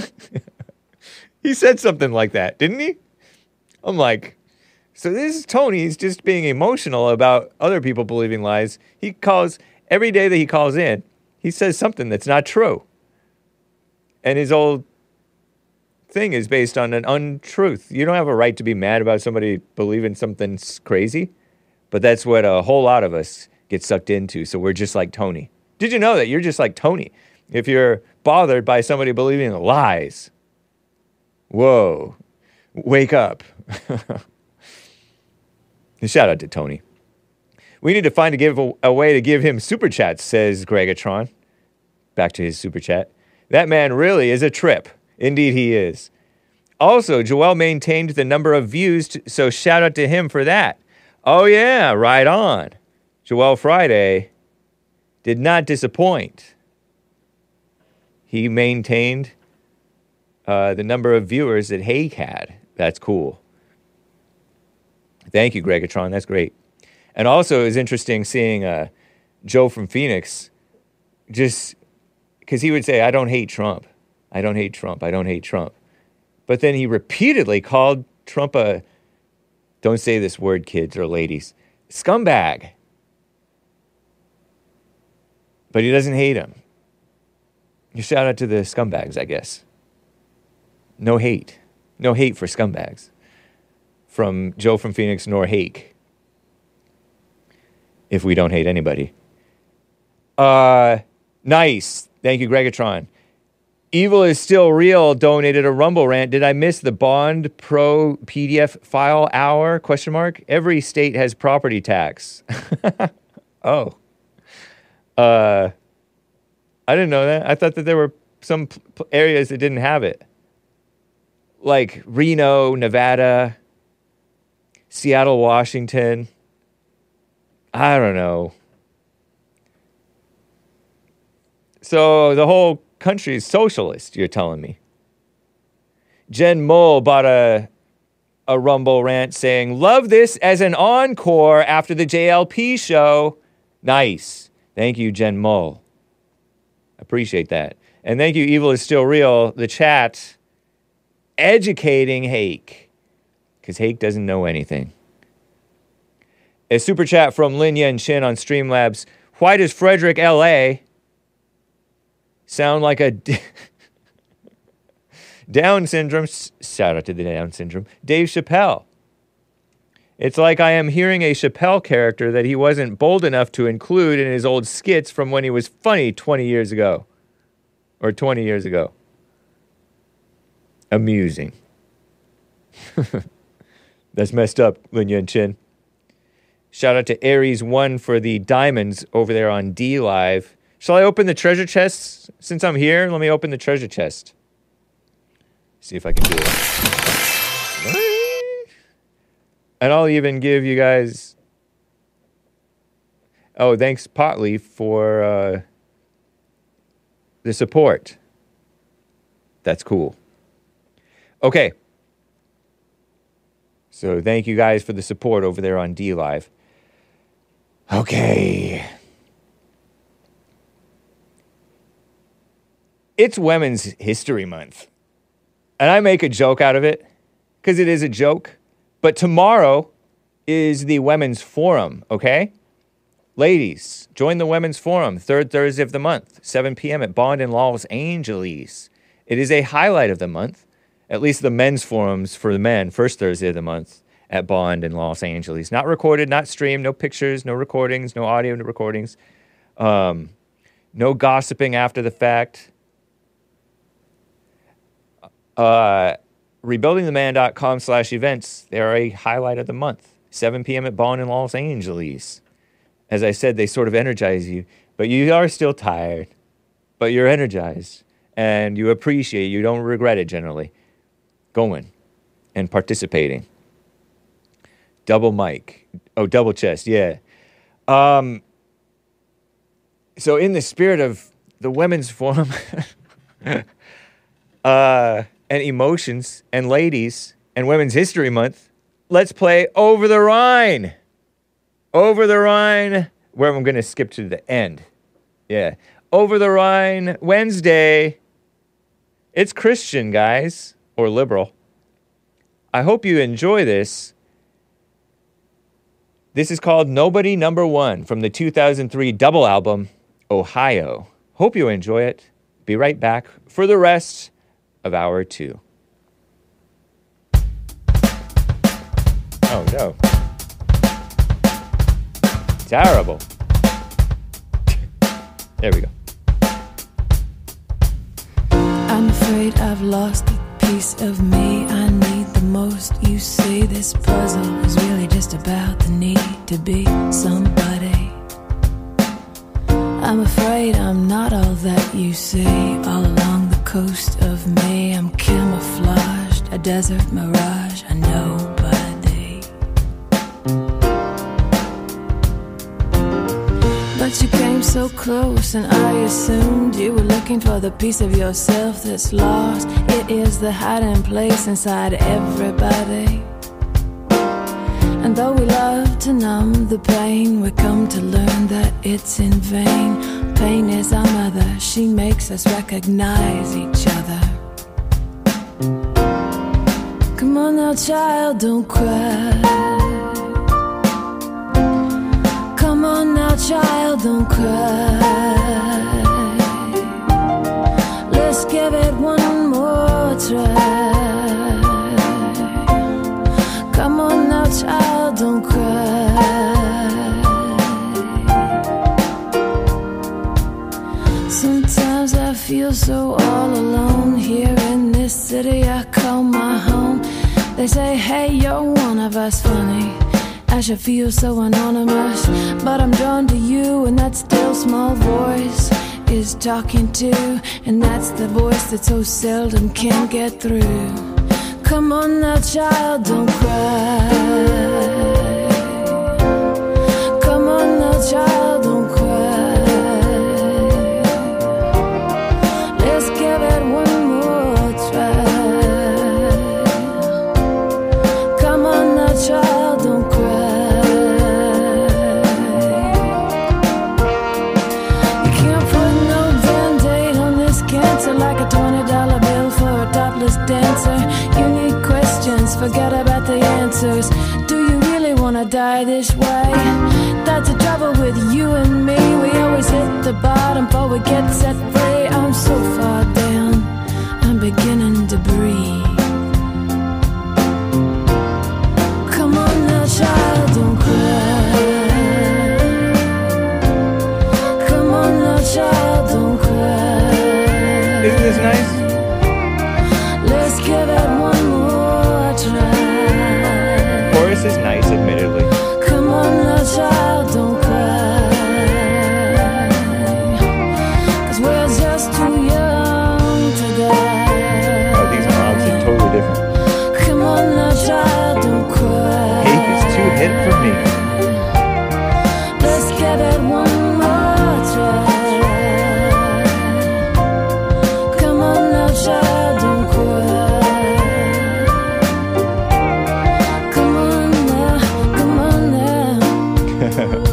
He said something like that, didn't he? I'm like, so this is Tony. He's just being emotional about other people believing lies. He calls, every day that he calls in, he says something that's not true. And his old thing is based on an untruth. You don't have a right to be mad about somebody believing something's crazy, but that's what a whole lot of us get sucked into. So we're just like Tony. Did you know that you're just like Tony? If you're bothered by somebody believing lies, whoa, wake up. Shout out to Tony. We need to find a, give a, a way to give him super chats, says Gregatron. Back to his super chat. That man really is a trip. Indeed he is. Also, Joel maintained the number of views, t- so shout out to him for that. Oh yeah, right on. Joel Friday did not disappoint. He maintained uh, the number of viewers that Hake had. That's cool. Thank you, Gregatron. That's great. And also, it was interesting seeing uh, Joe from Phoenix just because he would say, I don't hate Trump. I don't hate Trump. I don't hate Trump. But then he repeatedly called Trump a, don't say this word, kids or ladies, scumbag. But he doesn't hate him. You shout out to the scumbags, I guess. No hate. No hate for scumbags. From Joe from Phoenix nor Hake. If we don't hate anybody. Uh, nice. Thank you, Gregatron. Evil is Still Real donated a Rumble rant. Did I miss the Bond Pro P D F file hour? Question mark. Every state has property tax. Oh. Uh, I didn't know that. I thought that there were some p- areas that didn't have it. Like Reno, Nevada, Seattle, Washington. I don't know. So the whole country is socialist, you're telling me. Jen Mull bought a, a Rumble rant saying, love this as an encore after the J L P show. Nice. Thank you, Jen Mull. Appreciate that. And thank you, Evil is Still Real, the chat, educating Hake. Because Hake doesn't know anything. A super chat from Lin Yen Chin on Streamlabs. Why does Frederick, L A sound like a d- Down syndrome? Shout out to the Down syndrome. Dave Chappelle. It's like I am hearing a Chappelle character that he wasn't bold enough to include in his old skits from when he was funny twenty years ago. Or twenty years ago. Amusing. That's messed up, Lin Yen Chin. Shout out to Aries one for the diamonds over there on D Live. Shall I open the treasure chest? Since I'm here, let me open the treasure chest. See if I can do it. And I'll even give you guys... Oh, thanks, Potley, for uh, the support. That's cool. Okay. So thank you guys for the support over there on D Live. Okay. It's Women's History Month. And I make a joke out of it because it is a joke. But tomorrow is the Women's Forum, okay? Ladies, join the Women's Forum, third Thursday of the month, seven p.m. at Bond in Los Angeles. It is a highlight of the month, at least the men's forums for the men, first Thursday of the month at Bond in Los Angeles. Not recorded, not streamed, no pictures, no recordings, no audio no recordings, um, no gossiping after the fact. Uh, rebuildingtheman.com slash events. They are a highlight of the month. seven p.m. at Bond in Los Angeles. As I said, they sort of energize you, but you are still tired, but you're energized and you appreciate, you don't regret it generally. Going and participating. Double mic. Oh, double chest. Yeah. Um, so in the spirit of the Women's Forum, uh, and emotions and ladies and Women's History Month, let's play Over the Rhine. Over the Rhine, where I'm going to skip to the end. Yeah. Over the Rhine, Wednesday. It's Christian, guys, or liberal. I hope you enjoy this. This is called Nobody Number One from the two thousand three double album, Ohio. Hope you enjoy it. Be right back for the rest of hour two. Oh, no. Terrible. There we go. I'm afraid I've lost a piece of me I need the most. You see, this puzzle is really just about the need to be somebody. I'm afraid I'm not all that you see. All along the coast of me, I'm camouflaged, a desert mirage, a nobody. But you came so close and I assumed you were looking for the piece of yourself that's lost. It is the hiding place inside everybody. And though we love to numb the pain, we come to learn that it's in vain. Pain is our mother, she makes us recognize each other. Come on now, child, don't cry. Come on now, child, don't cry. Let's give it one more try. Come on now, child, don't cry. Sometimes I feel so all alone here in this city I call my home. They say, hey, you're one of us, funny. I should feel so anonymous, but I'm drawn to you, and that still small voice is talking to, and that's the voice that so seldom can get through. Come on now, child, don't cry. Come on now, child, don't cry. Let's give it one more try. Come on now, child, don't cry. You can't put no band-aid on this cancer like a twenty dollar bill for a topless dancer. You need questions, forget about the answers. Do you really want to die this way? That's the trouble with you and me. We always hit the bottom before we get set free. I'm so far down, I'm beginning to breathe. Come on now, child, don't cry. Come on now, child, don't cry. Isn't this nice? Let's give it one more try. Chorus is nice, admittedly. Come on now, child, don't cry. 'Cause we're just too young to die. Oh, these mobs are totally different. Come on now, child, don't cry. Cake is too hip for me. Let's give it one more try. Come on now, child, don't cry. Come on now, come on now.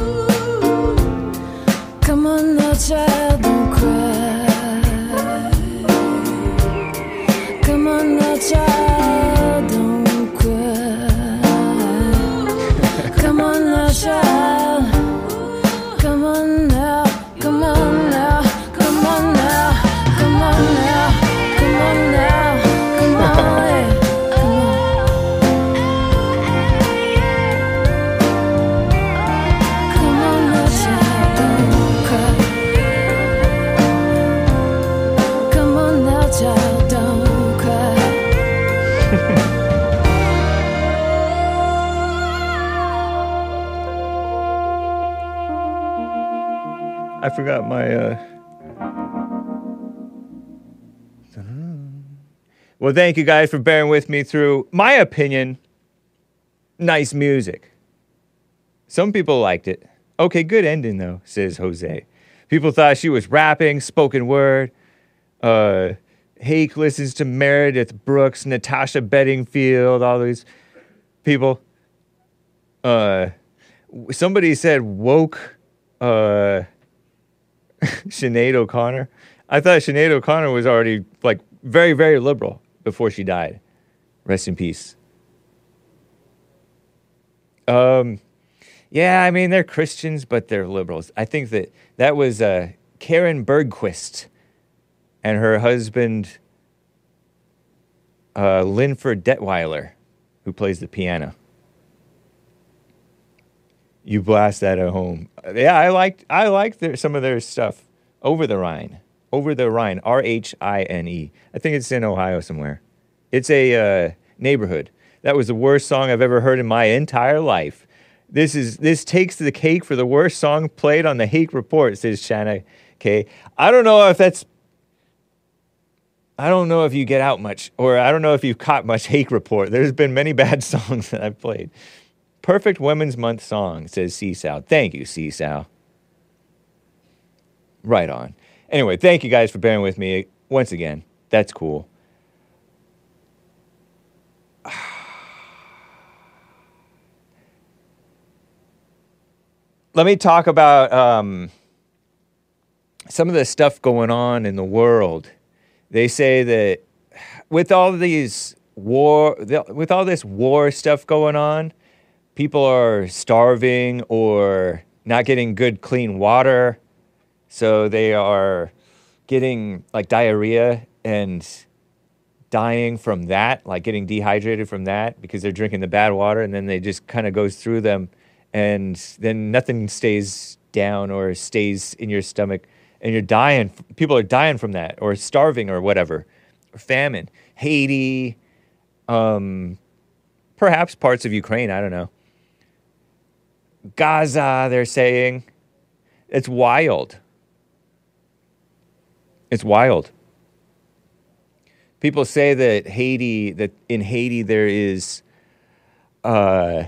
Come on now, child, don't cry. Come on now, child, don't cry. Come on now, child. Come on now, come on now, come on now, come on now, come on now, come on, yeah, come on. Come on now, child, don't cry. Come on now, child, don't cry. I forgot my, uh... Well, thank you guys for bearing with me through, my opinion, nice music. Some people liked it. Okay, good ending, though, says Jose. People thought she was rapping, spoken word. Uh, Hake listens to Meredith Brooks, Natasha Bedingfield, all these people. Uh, somebody said woke uh, Sinead O'Connor. I thought Sinead O'Connor was already like very, very liberal before she died. Rest in peace. Um, yeah, I mean, they're Christians, but they're liberals. I think that that was uh, Karen Bergquist and her husband, uh, Linford Detweiler, who plays the piano. You blast that at home. Yeah, I liked I liked their, some of their stuff. Over the Rhine. Over the Rhine. R H I N E. I think it's in Ohio somewhere. It's a uh, neighborhood. That was the worst song I've ever heard in my entire life. This is this takes the cake for the worst song played on the Hake Report, says Shanna K. I don't know if that's... I don't know if you get out much, or I don't know if you've caught much Hake Report. There's been many bad songs that I've played. Perfect Women's Month song, says Seasal. Thank you, Seasal. Right on. Anyway, thank you guys for bearing with me once again. That's cool. Let me talk about um, some of the stuff going on in the world. They say that with all these war, with all this war stuff going on, people are starving or not getting good, clean water. So they are getting like diarrhea and dying from that, like getting dehydrated from that because they're drinking the bad water, and then they just kind of goes through them, and then nothing stays down or stays in your stomach, and you're dying. People are dying from that, or starving, or whatever, or famine. Haiti, um, perhaps parts of Ukraine, I don't know. Gaza, they're saying. It's wild. It's wild. People say that Haiti, that in Haiti there is uh,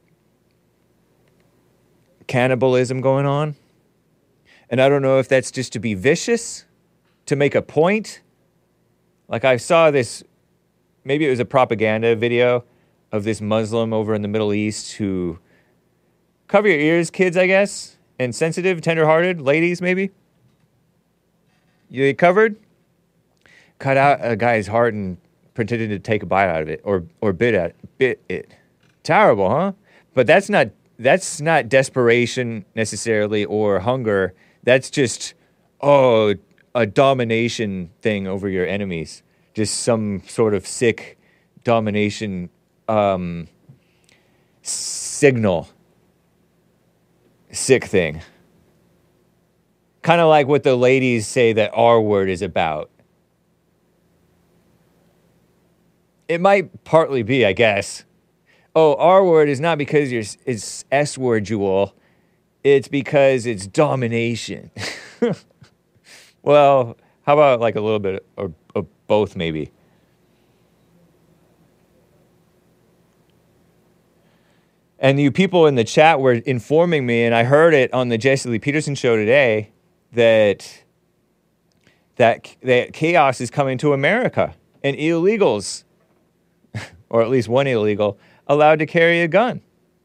cannibalism going on. And I don't know if that's just to be vicious, to make a point. Like I saw this, maybe it was a propaganda video of this Muslim over in the Middle East who, cover your ears, kids, I guess, and sensitive, tender-hearted, ladies, maybe. You covered? Cut out a guy's heart and pretended to take a bite out of it, or or bit at bit it. Terrible, huh? But that's not that's not desperation necessarily or hunger. That's just oh a domination thing over your enemies. Just some sort of sick domination um, signal. Sick thing. Kind of like what the ladies say that R word is about. It might partly be, I guess. Oh, R word is not because you're, it's S word, Jewel. It's because it's domination. Well, how about like a little bit of, of both, maybe? And you people in the chat were informing me, and I heard it on the Jesse Lee Peterson show today, that that that chaos is coming to America, and illegals, or at least one illegal, allowed to carry a gun.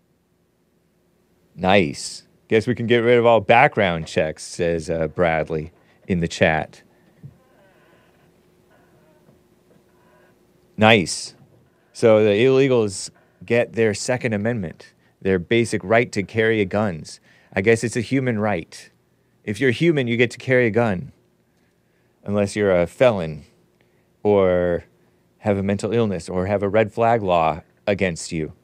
Nice. Guess we can get rid of all background checks, says uh, Bradley in the chat. Nice. So the illegals get their Second Amendment, their basic right to carry guns. I guess it's a human right. If you're human, you get to carry a gun. Unless you're a felon or have a mental illness or have a red flag law against you.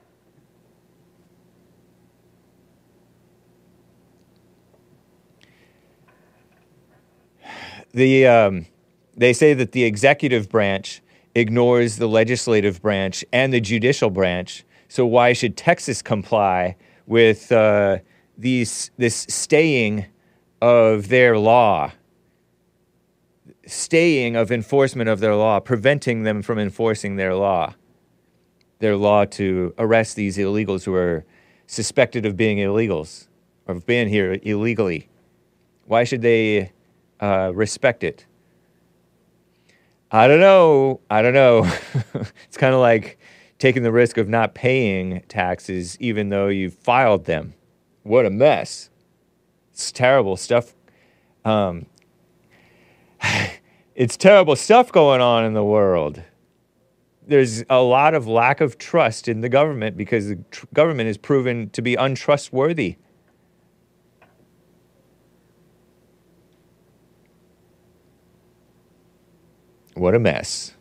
The um, they say that the executive branch ignores the legislative branch and the judicial branch. So why should Texas comply with uh, these this staying of their law, staying of enforcement of their law, preventing them from enforcing their law, their law to arrest these illegals who are suspected of being illegals, or of being here illegally? Why should they uh, respect it? I don't know. I don't know. It's kind of like taking the risk of not paying taxes even though you've filed them. What a mess. It's terrible stuff. Um, it's terrible stuff going on in the world. There's a lot of lack of trust in the government because the tr- government is proven to be untrustworthy. What a mess.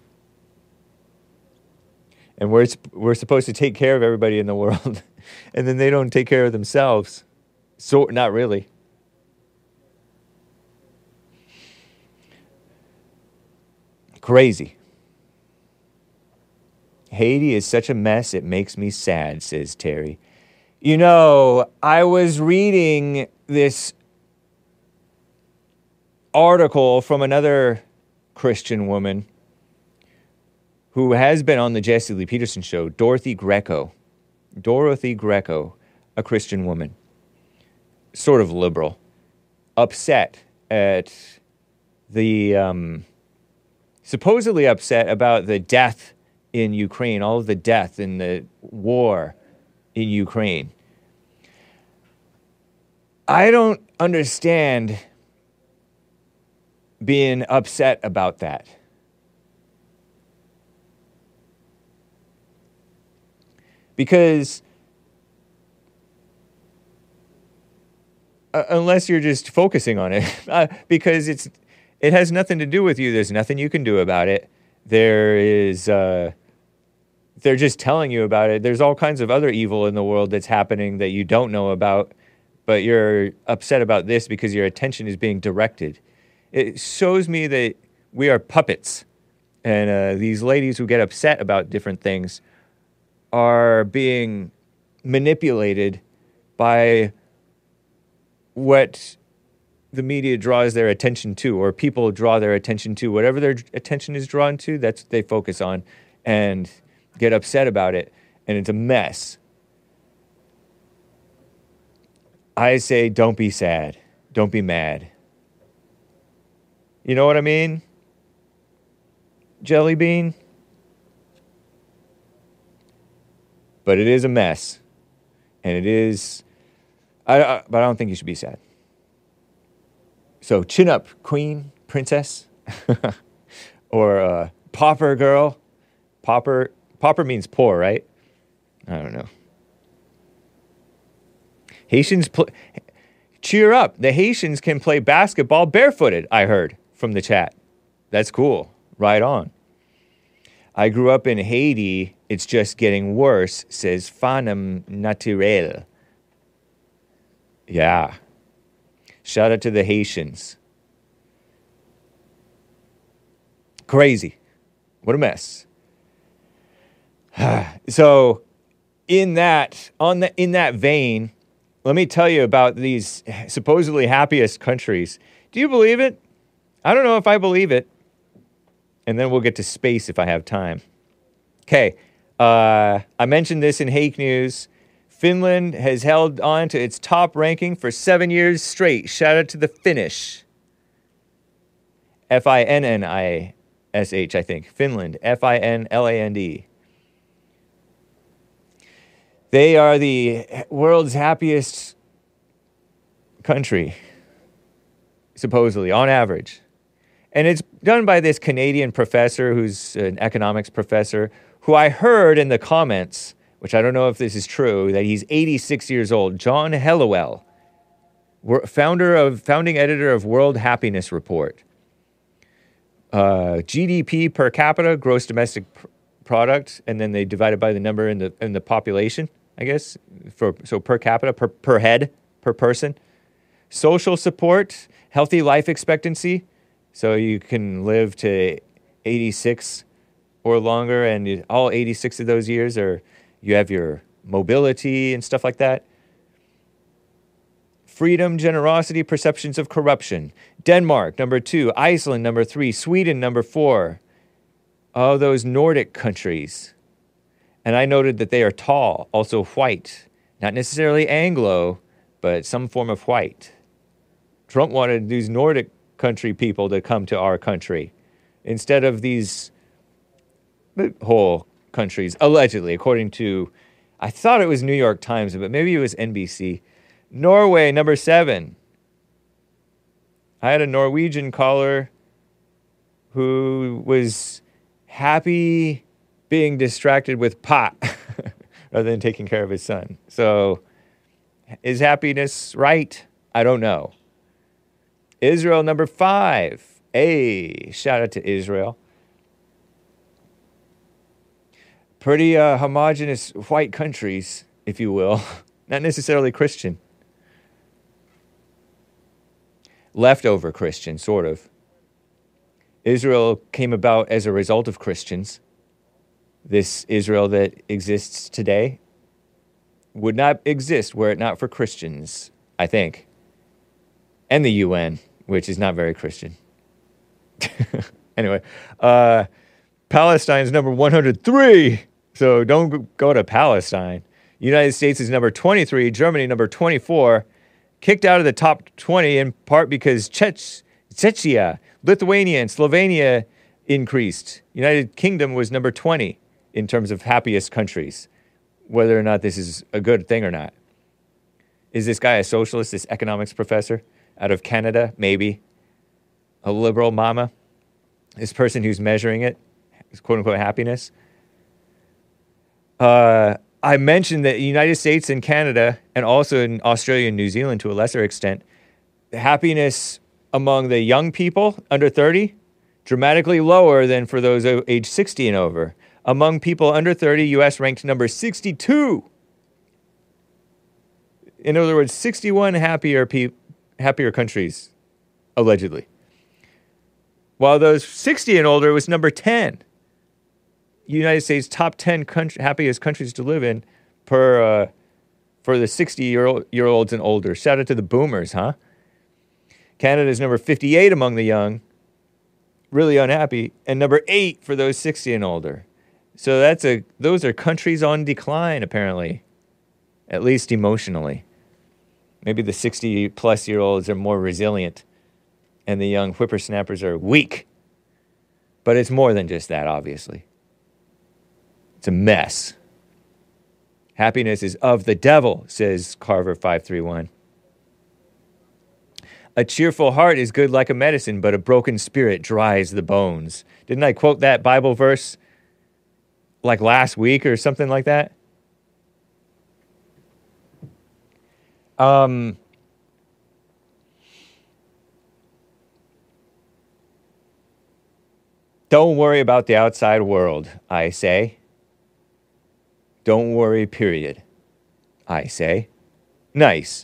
And we're, we're supposed to take care of everybody in the world, and then they don't take care of themselves. So, not really. Crazy. Haiti is such a mess, it makes me sad, says Terry. You know, I was reading this article from another Christian woman who has been on the Jesse Lee Peterson show, Dorothy Greco. Dorothy Greco, a Christian woman, sort of liberal, upset at the, um, supposedly upset about the death in Ukraine, all of the death in the war in Ukraine. I don't understand being upset about that. Because uh, unless you're just focusing on it, uh, because it's it has nothing to do with you. There's nothing you can do about it. There is, uh, they're just telling you about it. There's all kinds of other evil in the world that's happening that you don't know about, but you're upset about this because your attention is being directed. It shows me that we are puppets, and uh, these ladies who get upset about different things are being manipulated by what the media draws their attention to, or people draw their attention to. Whatever their attention is drawn to, that's what they focus on and get upset about it, and it's a mess. I say don't be sad. Don't be mad. You know what I mean? Jelly bean? But it is a mess. And it is... I, I, but I don't think you should be sad. So chin up, queen, princess. Or uh, pauper girl. Pauper, pauper means poor, right? I don't know. Haitians... Pl- cheer up. The Haitians can play basketball barefooted, I heard from the chat. That's cool. Right on. I grew up in Haiti. It's just getting worse, says Fanem Naturel. Yeah. Shout out to the Haitians. Crazy. What a mess. So, in that, on the, in that vein, let me tell you about these supposedly happiest countries. Do you believe it? I don't know if I believe it. And then we'll get to space if I have time. Okay. Uh, I mentioned this in Hake News. Finland has held on to its top ranking for seven years straight. Shout out to the Finnish. F I N N I S H, I think. Finland. F I N L A N D. They are the world's happiest country, supposedly, on average. And it's done by this Canadian professor who's an economics professor, who I heard in the comments, which I don't know if this is true, that he's eighty-six years old. John Helliwell, founder of, founding editor of World Happiness Report. Uh, G D P per capita, gross domestic pr- product, and then they divide it by the number in the in the population, I guess. For so per capita, per, per head, per person. Social support, healthy life expectancy. So you can live to eighty-six or longer, and all eighty-six of those years are, you have your mobility and stuff like that. Freedom, generosity, perceptions of corruption. Denmark, number two. Iceland, number three. Sweden, number four. All those Nordic countries. And I noted that they are tall, also white. Not necessarily Anglo, but some form of white. Trump wanted these Nordic country people to come to our country. instead of these whole countries, allegedly, according to, I thought it was New York Times, but maybe it was N B C. Norway, number seven. I had a Norwegian caller who was happy being distracted with pot rather than taking care of his son. So, is happiness right? I don't know. Israel, number five. Hey, shout out to Israel. Pretty uh, homogenous white countries, if you will. Not necessarily Christian. Leftover Christian, sort of. Israel came about as a result of Christians. This Israel that exists today would not exist were it not for Christians, I think. And the U N, which is not very Christian. Anyway, uh, Palestine's number one hundred three, so don't go to Palestine. United States is number twenty-three, Germany number twenty-four, kicked out of the top twenty in part because Czech, Czechia, Lithuania, and Slovenia increased. United Kingdom was number twenty in terms of happiest countries, whether or not this is a good thing or not. Is this guy a socialist, this economics professor out of Canada? Maybe. A liberal mama? This person who's measuring it, quote-unquote happiness? Uh, I mentioned that the United States and Canada, and also in Australia and New Zealand to a lesser extent, the happiness among the young people under thirty, dramatically lower than for those age sixty and over. Among people under thirty, U S ranked number sixty-two. In other words, sixty-one happier pe- happier countries, allegedly. While those sixty and older was number ten. United States top ten country, happiest countries to live in per uh, for the sixty-year-olds and older. Shout out to the boomers, huh? Canada is number fifty-eight among the young, really unhappy, and number eight for those sixty and older. So that's a those are countries on decline, apparently, at least emotionally. Maybe the sixty-plus-year-olds are more resilient, and the young whippersnappers are weak. But it's more than just that, obviously. It's a mess. Happiness is of the devil, says Carver five three one. A cheerful heart is good like a medicine, but a broken spirit dries the bones. Didn't I quote that Bible verse like last week or something like that? Um, don't worry about the outside world, I say. Don't worry, period. I say. Nice.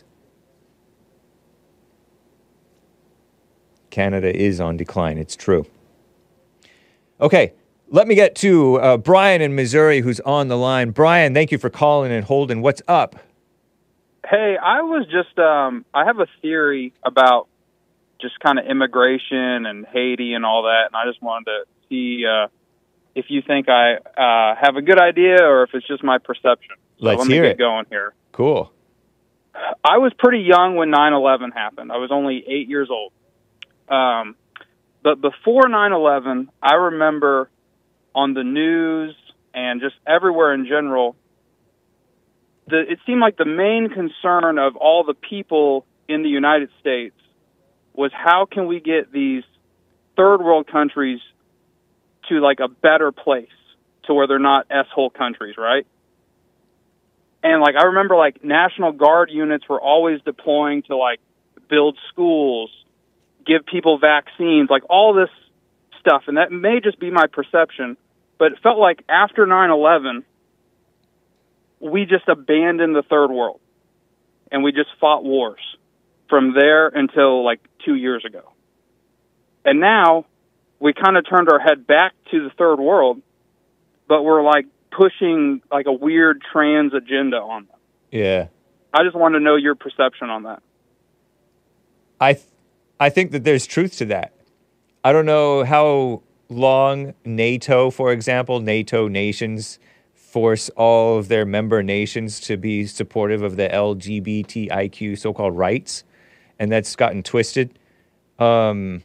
Canada is on decline, it's true. Okay, let me get to uh, Brian in Missouri who's on the line. Brian, thank you for calling and holding. What's up? Hey, I was just, um, I have a theory about just kind of immigration and Haiti and all that, and I just wanted to see uh, if you think I uh, have a good idea or if it's just my perception. So Let's let me hear get it. going here. Cool. I was pretty young when nine eleven happened. I was only eight years old. Um, but before nine eleven, I remember on the news and just everywhere in general, the, it seemed like the main concern of all the people in the United States was how can we get these third world countries to like a better place to where they're not S-hole countries, right? And like I remember like National Guard units were always deploying to like build schools, give people vaccines, like all this stuff. And that may just be my perception, but it felt like after nine eleven, we just abandoned the third world and we just fought wars from there until like two years ago. And now we kind of turned our head back to the third world, but we're like pushing like a weird trans agenda on them. Yeah. I just want to know your perception on that. I th- I think that there's truth to that. I don't know how long NATO, for example, NATO nations force all of their member nations to be supportive of the L G B T I Q so-called rights, and that's gotten twisted. Um,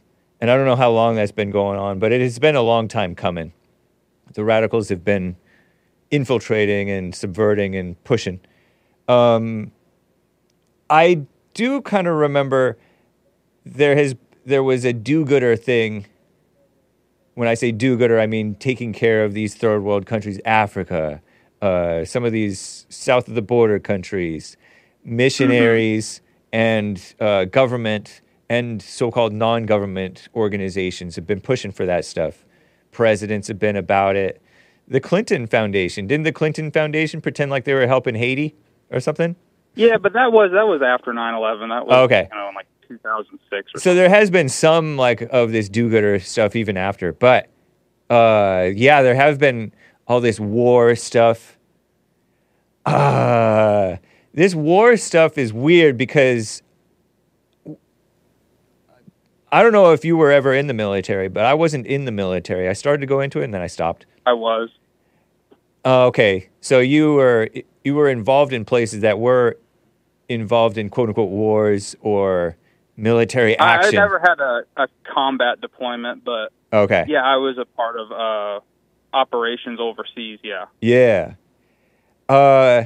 And I don't know how long that's been going on, but it has been a long time coming. The radicals have been infiltrating and subverting and pushing. Um, I do kind of remember there has there was a do-gooder thing. When I say do-gooder, I mean taking care of these third world countries, Africa, uh, some of these south of the border countries, missionaries, mm-hmm. and uh, government and so-called non-government organizations have been pushing for that stuff. Presidents have been about it. The Clinton Foundation, didn't the Clinton Foundation pretend like they were helping Haiti or something? Yeah, but that was that was after nine eleven. That was oh, okay. you know, in like two thousand six or so something. There has been some like of this do-gooder stuff even after, but uh, yeah, there have been all this war stuff. Uh, this war stuff is weird because I don't know if you were ever in the military, but I wasn't in the military. I started to go into it and then I stopped. I was. Uh, okay, so you were you were involved in places that were involved in quote unquote wars or military action. I, I never had a, a combat deployment, but okay, yeah, I was a part of uh, operations overseas. Yeah, yeah. Uh,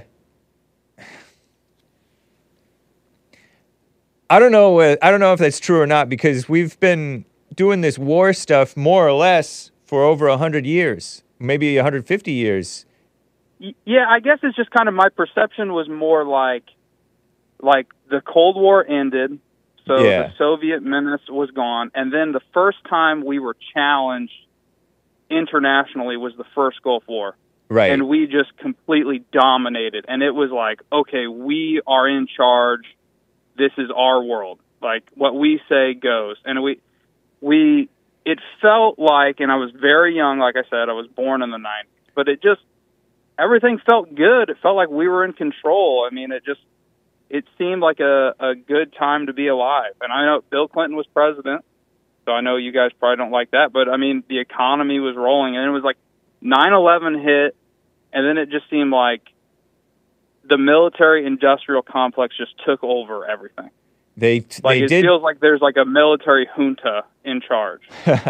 I don't know. Uh, I don't know if that's true or not because we've been doing this war stuff more or less for over a hundred years, maybe one hundred fifty years. Yeah, I guess it's just kind of my perception was more like, like the Cold War ended, so yeah. the Soviet menace was gone, and then the first time we were challenged internationally was the first Gulf War. Right. And we just completely dominated, and it was like, okay, we are in charge. This is our world. Like, what we say goes. And we, we, it felt like, and I was very young, like I said, I was born in the nineties, but it just, everything felt good. It felt like we were in control. I mean, it just, it seemed like a, a good time to be alive. And I know Bill Clinton was president, so I know you guys probably don't like that, but I mean, the economy was rolling, and it was like nine eleven hit, and then it just seemed like the military-industrial complex just took over everything. They, t- like they it did. feels like there's like a military junta in charge.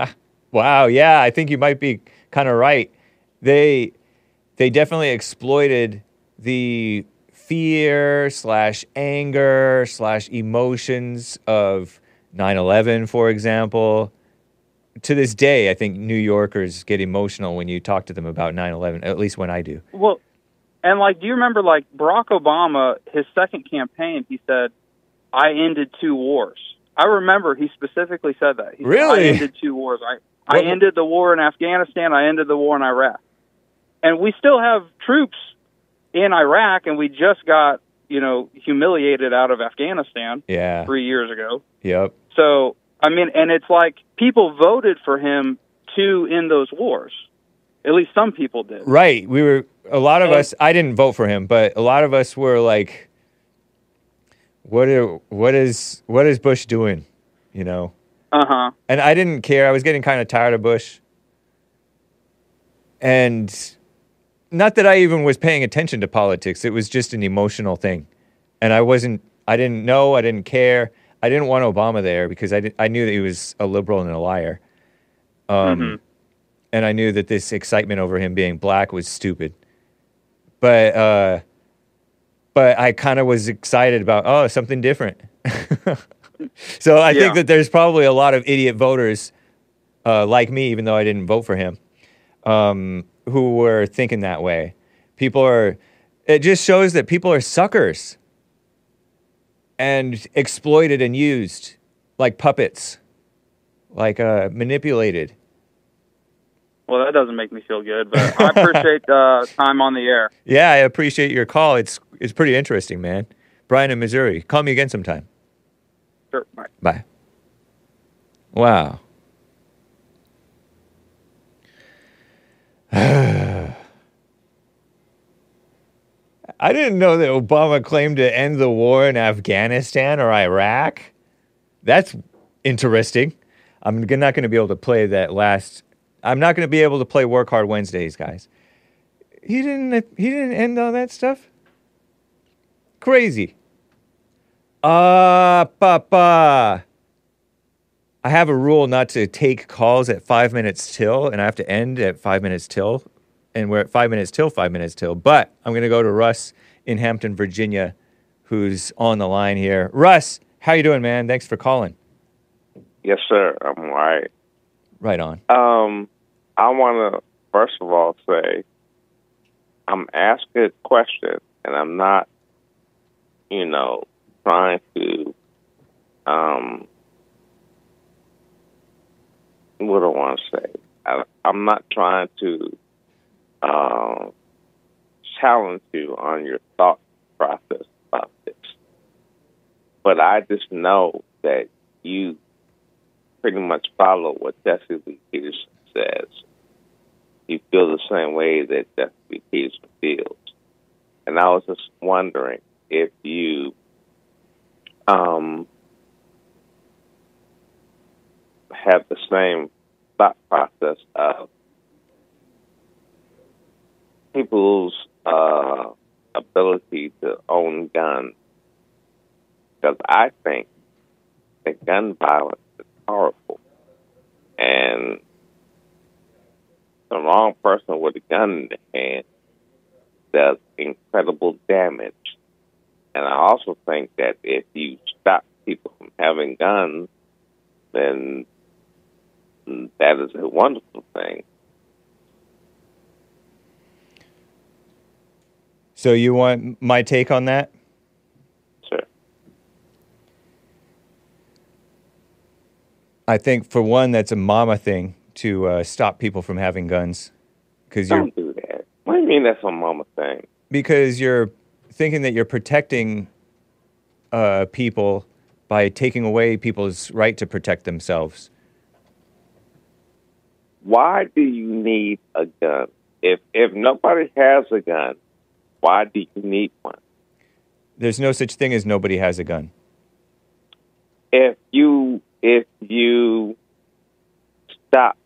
Wow, yeah, I think you might be kind of right. They they definitely exploited the fear slash anger slash emotions of nine eleven, for example. To this day, I think New Yorkers get emotional when you talk to them about nine eleven, at least when I do. Well, and like, do you remember like Barack Obama, his second campaign, he said, I ended two wars. I remember he specifically said that. He really? Said, I ended two wars. I, I ended the war in Afghanistan. I ended the war in Iraq. And we still have troops in Iraq, and we just got, you know, humiliated out of Afghanistan yeah. three years ago. Yep. So, I mean, and it's like people voted for him to end those wars. At least some people did. Right. We were, a lot of and, us, I didn't vote for him, but a lot of us were like, what are, what is, what is Bush doing? You know? Uh-huh. And I didn't care. I was getting kind of tired of Bush. And not that I even was paying attention to politics. It was just an emotional thing. And I wasn't, I didn't know, I didn't care. I didn't want Obama there because I, did, I knew that he was a liberal and a liar. Um, mm-hmm. And I knew that this excitement over him being black was stupid. But, uh, but I kind of was excited about, oh, something different. So I yeah. think that there's probably a lot of idiot voters uh, like me, even though I didn't vote for him, um, who were thinking that way. People are, it just shows that people are suckers and exploited and used like puppets, like uh, manipulated. Well, that doesn't make me feel good, but I appreciate uh, time on the air. Yeah, I appreciate your call. It's it's pretty interesting, man. Brian in Missouri. Call me again sometime. Sure. Bye. Bye. Wow. I didn't know that Obama claimed to end the war in Afghanistan or Iraq. That's interesting. I'm not going to be able to play that last... I'm not going to be able to play Work Hard Wednesdays, guys. He didn't, he didn't end all that stuff? Crazy. Ah, uh, papa. I have a rule not to take calls at five minutes till, and I have to end at five minutes till, and we're at five minutes till, five minutes till. But I'm going to go to Russ in Hampton, Virginia, who's on the line here. Russ, how you doing, man? Thanks for calling. Yes, sir. I'm all right. Right on. Um, I want to first of all say I'm asking a question, and I'm not, you know, trying to. Um, what do I want to say? I, I'm not trying to uh, challenge you on your thought process about this, but I just know that you pretty much follow what Jesse Lee Peterson says. You feel the same way that Jesse Lee Peterson feels, and I was just wondering if you um. have the same thought process of people's uh, ability to own guns. Because I think that gun violence is powerful. And the wrong person with a gun in their hand does incredible damage. And I also think that if you stop people from having guns, then that is a wonderful thing. So you want my take on that? Sure. I think, for one, that's a mama thing to uh, stop people from having guns. Cause Don't do that. What do you mean that's a mama thing? Because you're thinking that you're protecting uh, people by taking away people's right to protect themselves. Why do you need a gun? If if nobody has a gun, why do you need one? There's no such thing as nobody has a gun. If you if you stop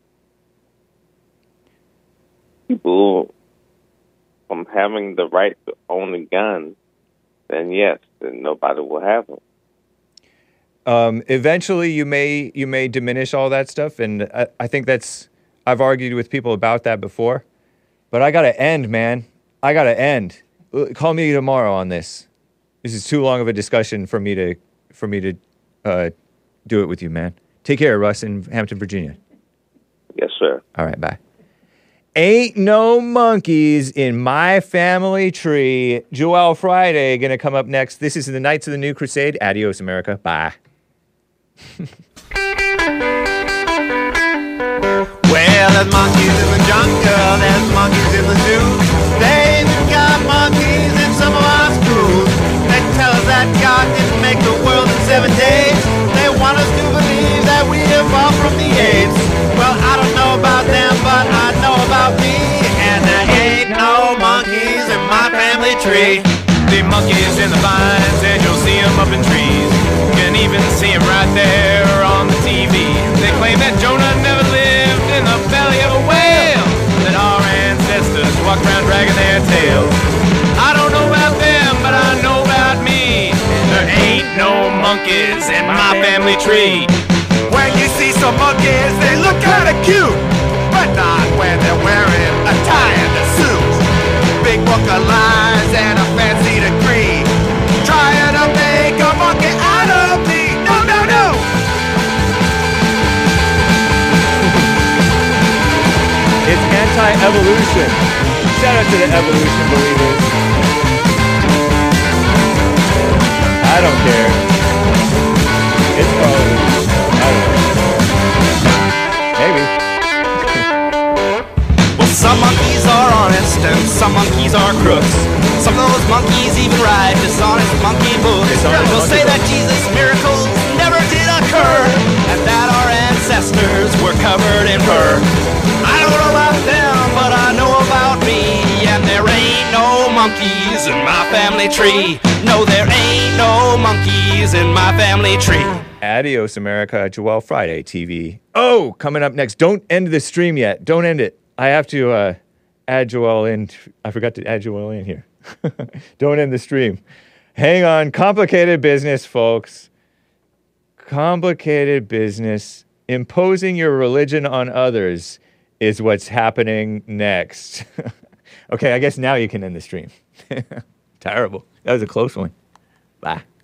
people from having the right to own a gun, then yes, then nobody will have them. Um, eventually, you may you may diminish all that stuff, and I, I think that's. I've argued with people about that before, but I gotta end, man. I gotta end. Call me tomorrow on this. This is too long of a discussion for me to for me to uh, do it with you, man. Take care, Russ, in Hampton, Virginia. Yes, sir. All right, bye. Ain't no monkeys in my family tree. Joel Friday gonna come up next. This is the Knights of the New Crusade. Adios, America. Bye. Well, there's monkeys in the jungle, there's monkeys in the zoo. They even got monkeys in some of our schools. They tell us that God didn't make the world in seven days. They want us to believe that we evolved from the apes. Well, I don't know about them, but I know about me. And there ain't no monkeys in my family tree. The monkeys in the vines, and you'll see them up in trees. You can even see them right there on the T V. They claim that Jonah never lived in the belly of a whale, that our ancestors walked around dragging their tails. I don't know about them, but I know about me. There ain't no monkeys in my family tree. When you see some monkeys, they look kinda cute, but not when they're wearing a tie and a suit. Big book of lies and a fancy degree, trying to make a monkey out of me. No, no, no. It's anti-evolution. Shout out to the evolution believers. I don't care. It's probably, I don't know. Maybe. Well, some monkeys are honest and some monkeys are crooks. Some of those monkeys even write dishonest monkey books. Dishonest They'll monkey say that books. Jesus' miracles never did occur, and that our ancestors were covered in fur. I don't know about them, but I know about me. And there ain't no monkeys in my family tree. No, there ain't no monkeys in my family tree. Adios, America. Joel Friday T V. Oh, coming up next. Don't end the stream yet. Don't end it. I have to uh, add Joel in. I forgot to add Joel in here. Don't end the stream. Hang on. Complicated business, folks. Complicated business. Imposing your religion on others is what's happening next. Okay, I guess now you can end the stream. Terrible. That was a close one. Bye.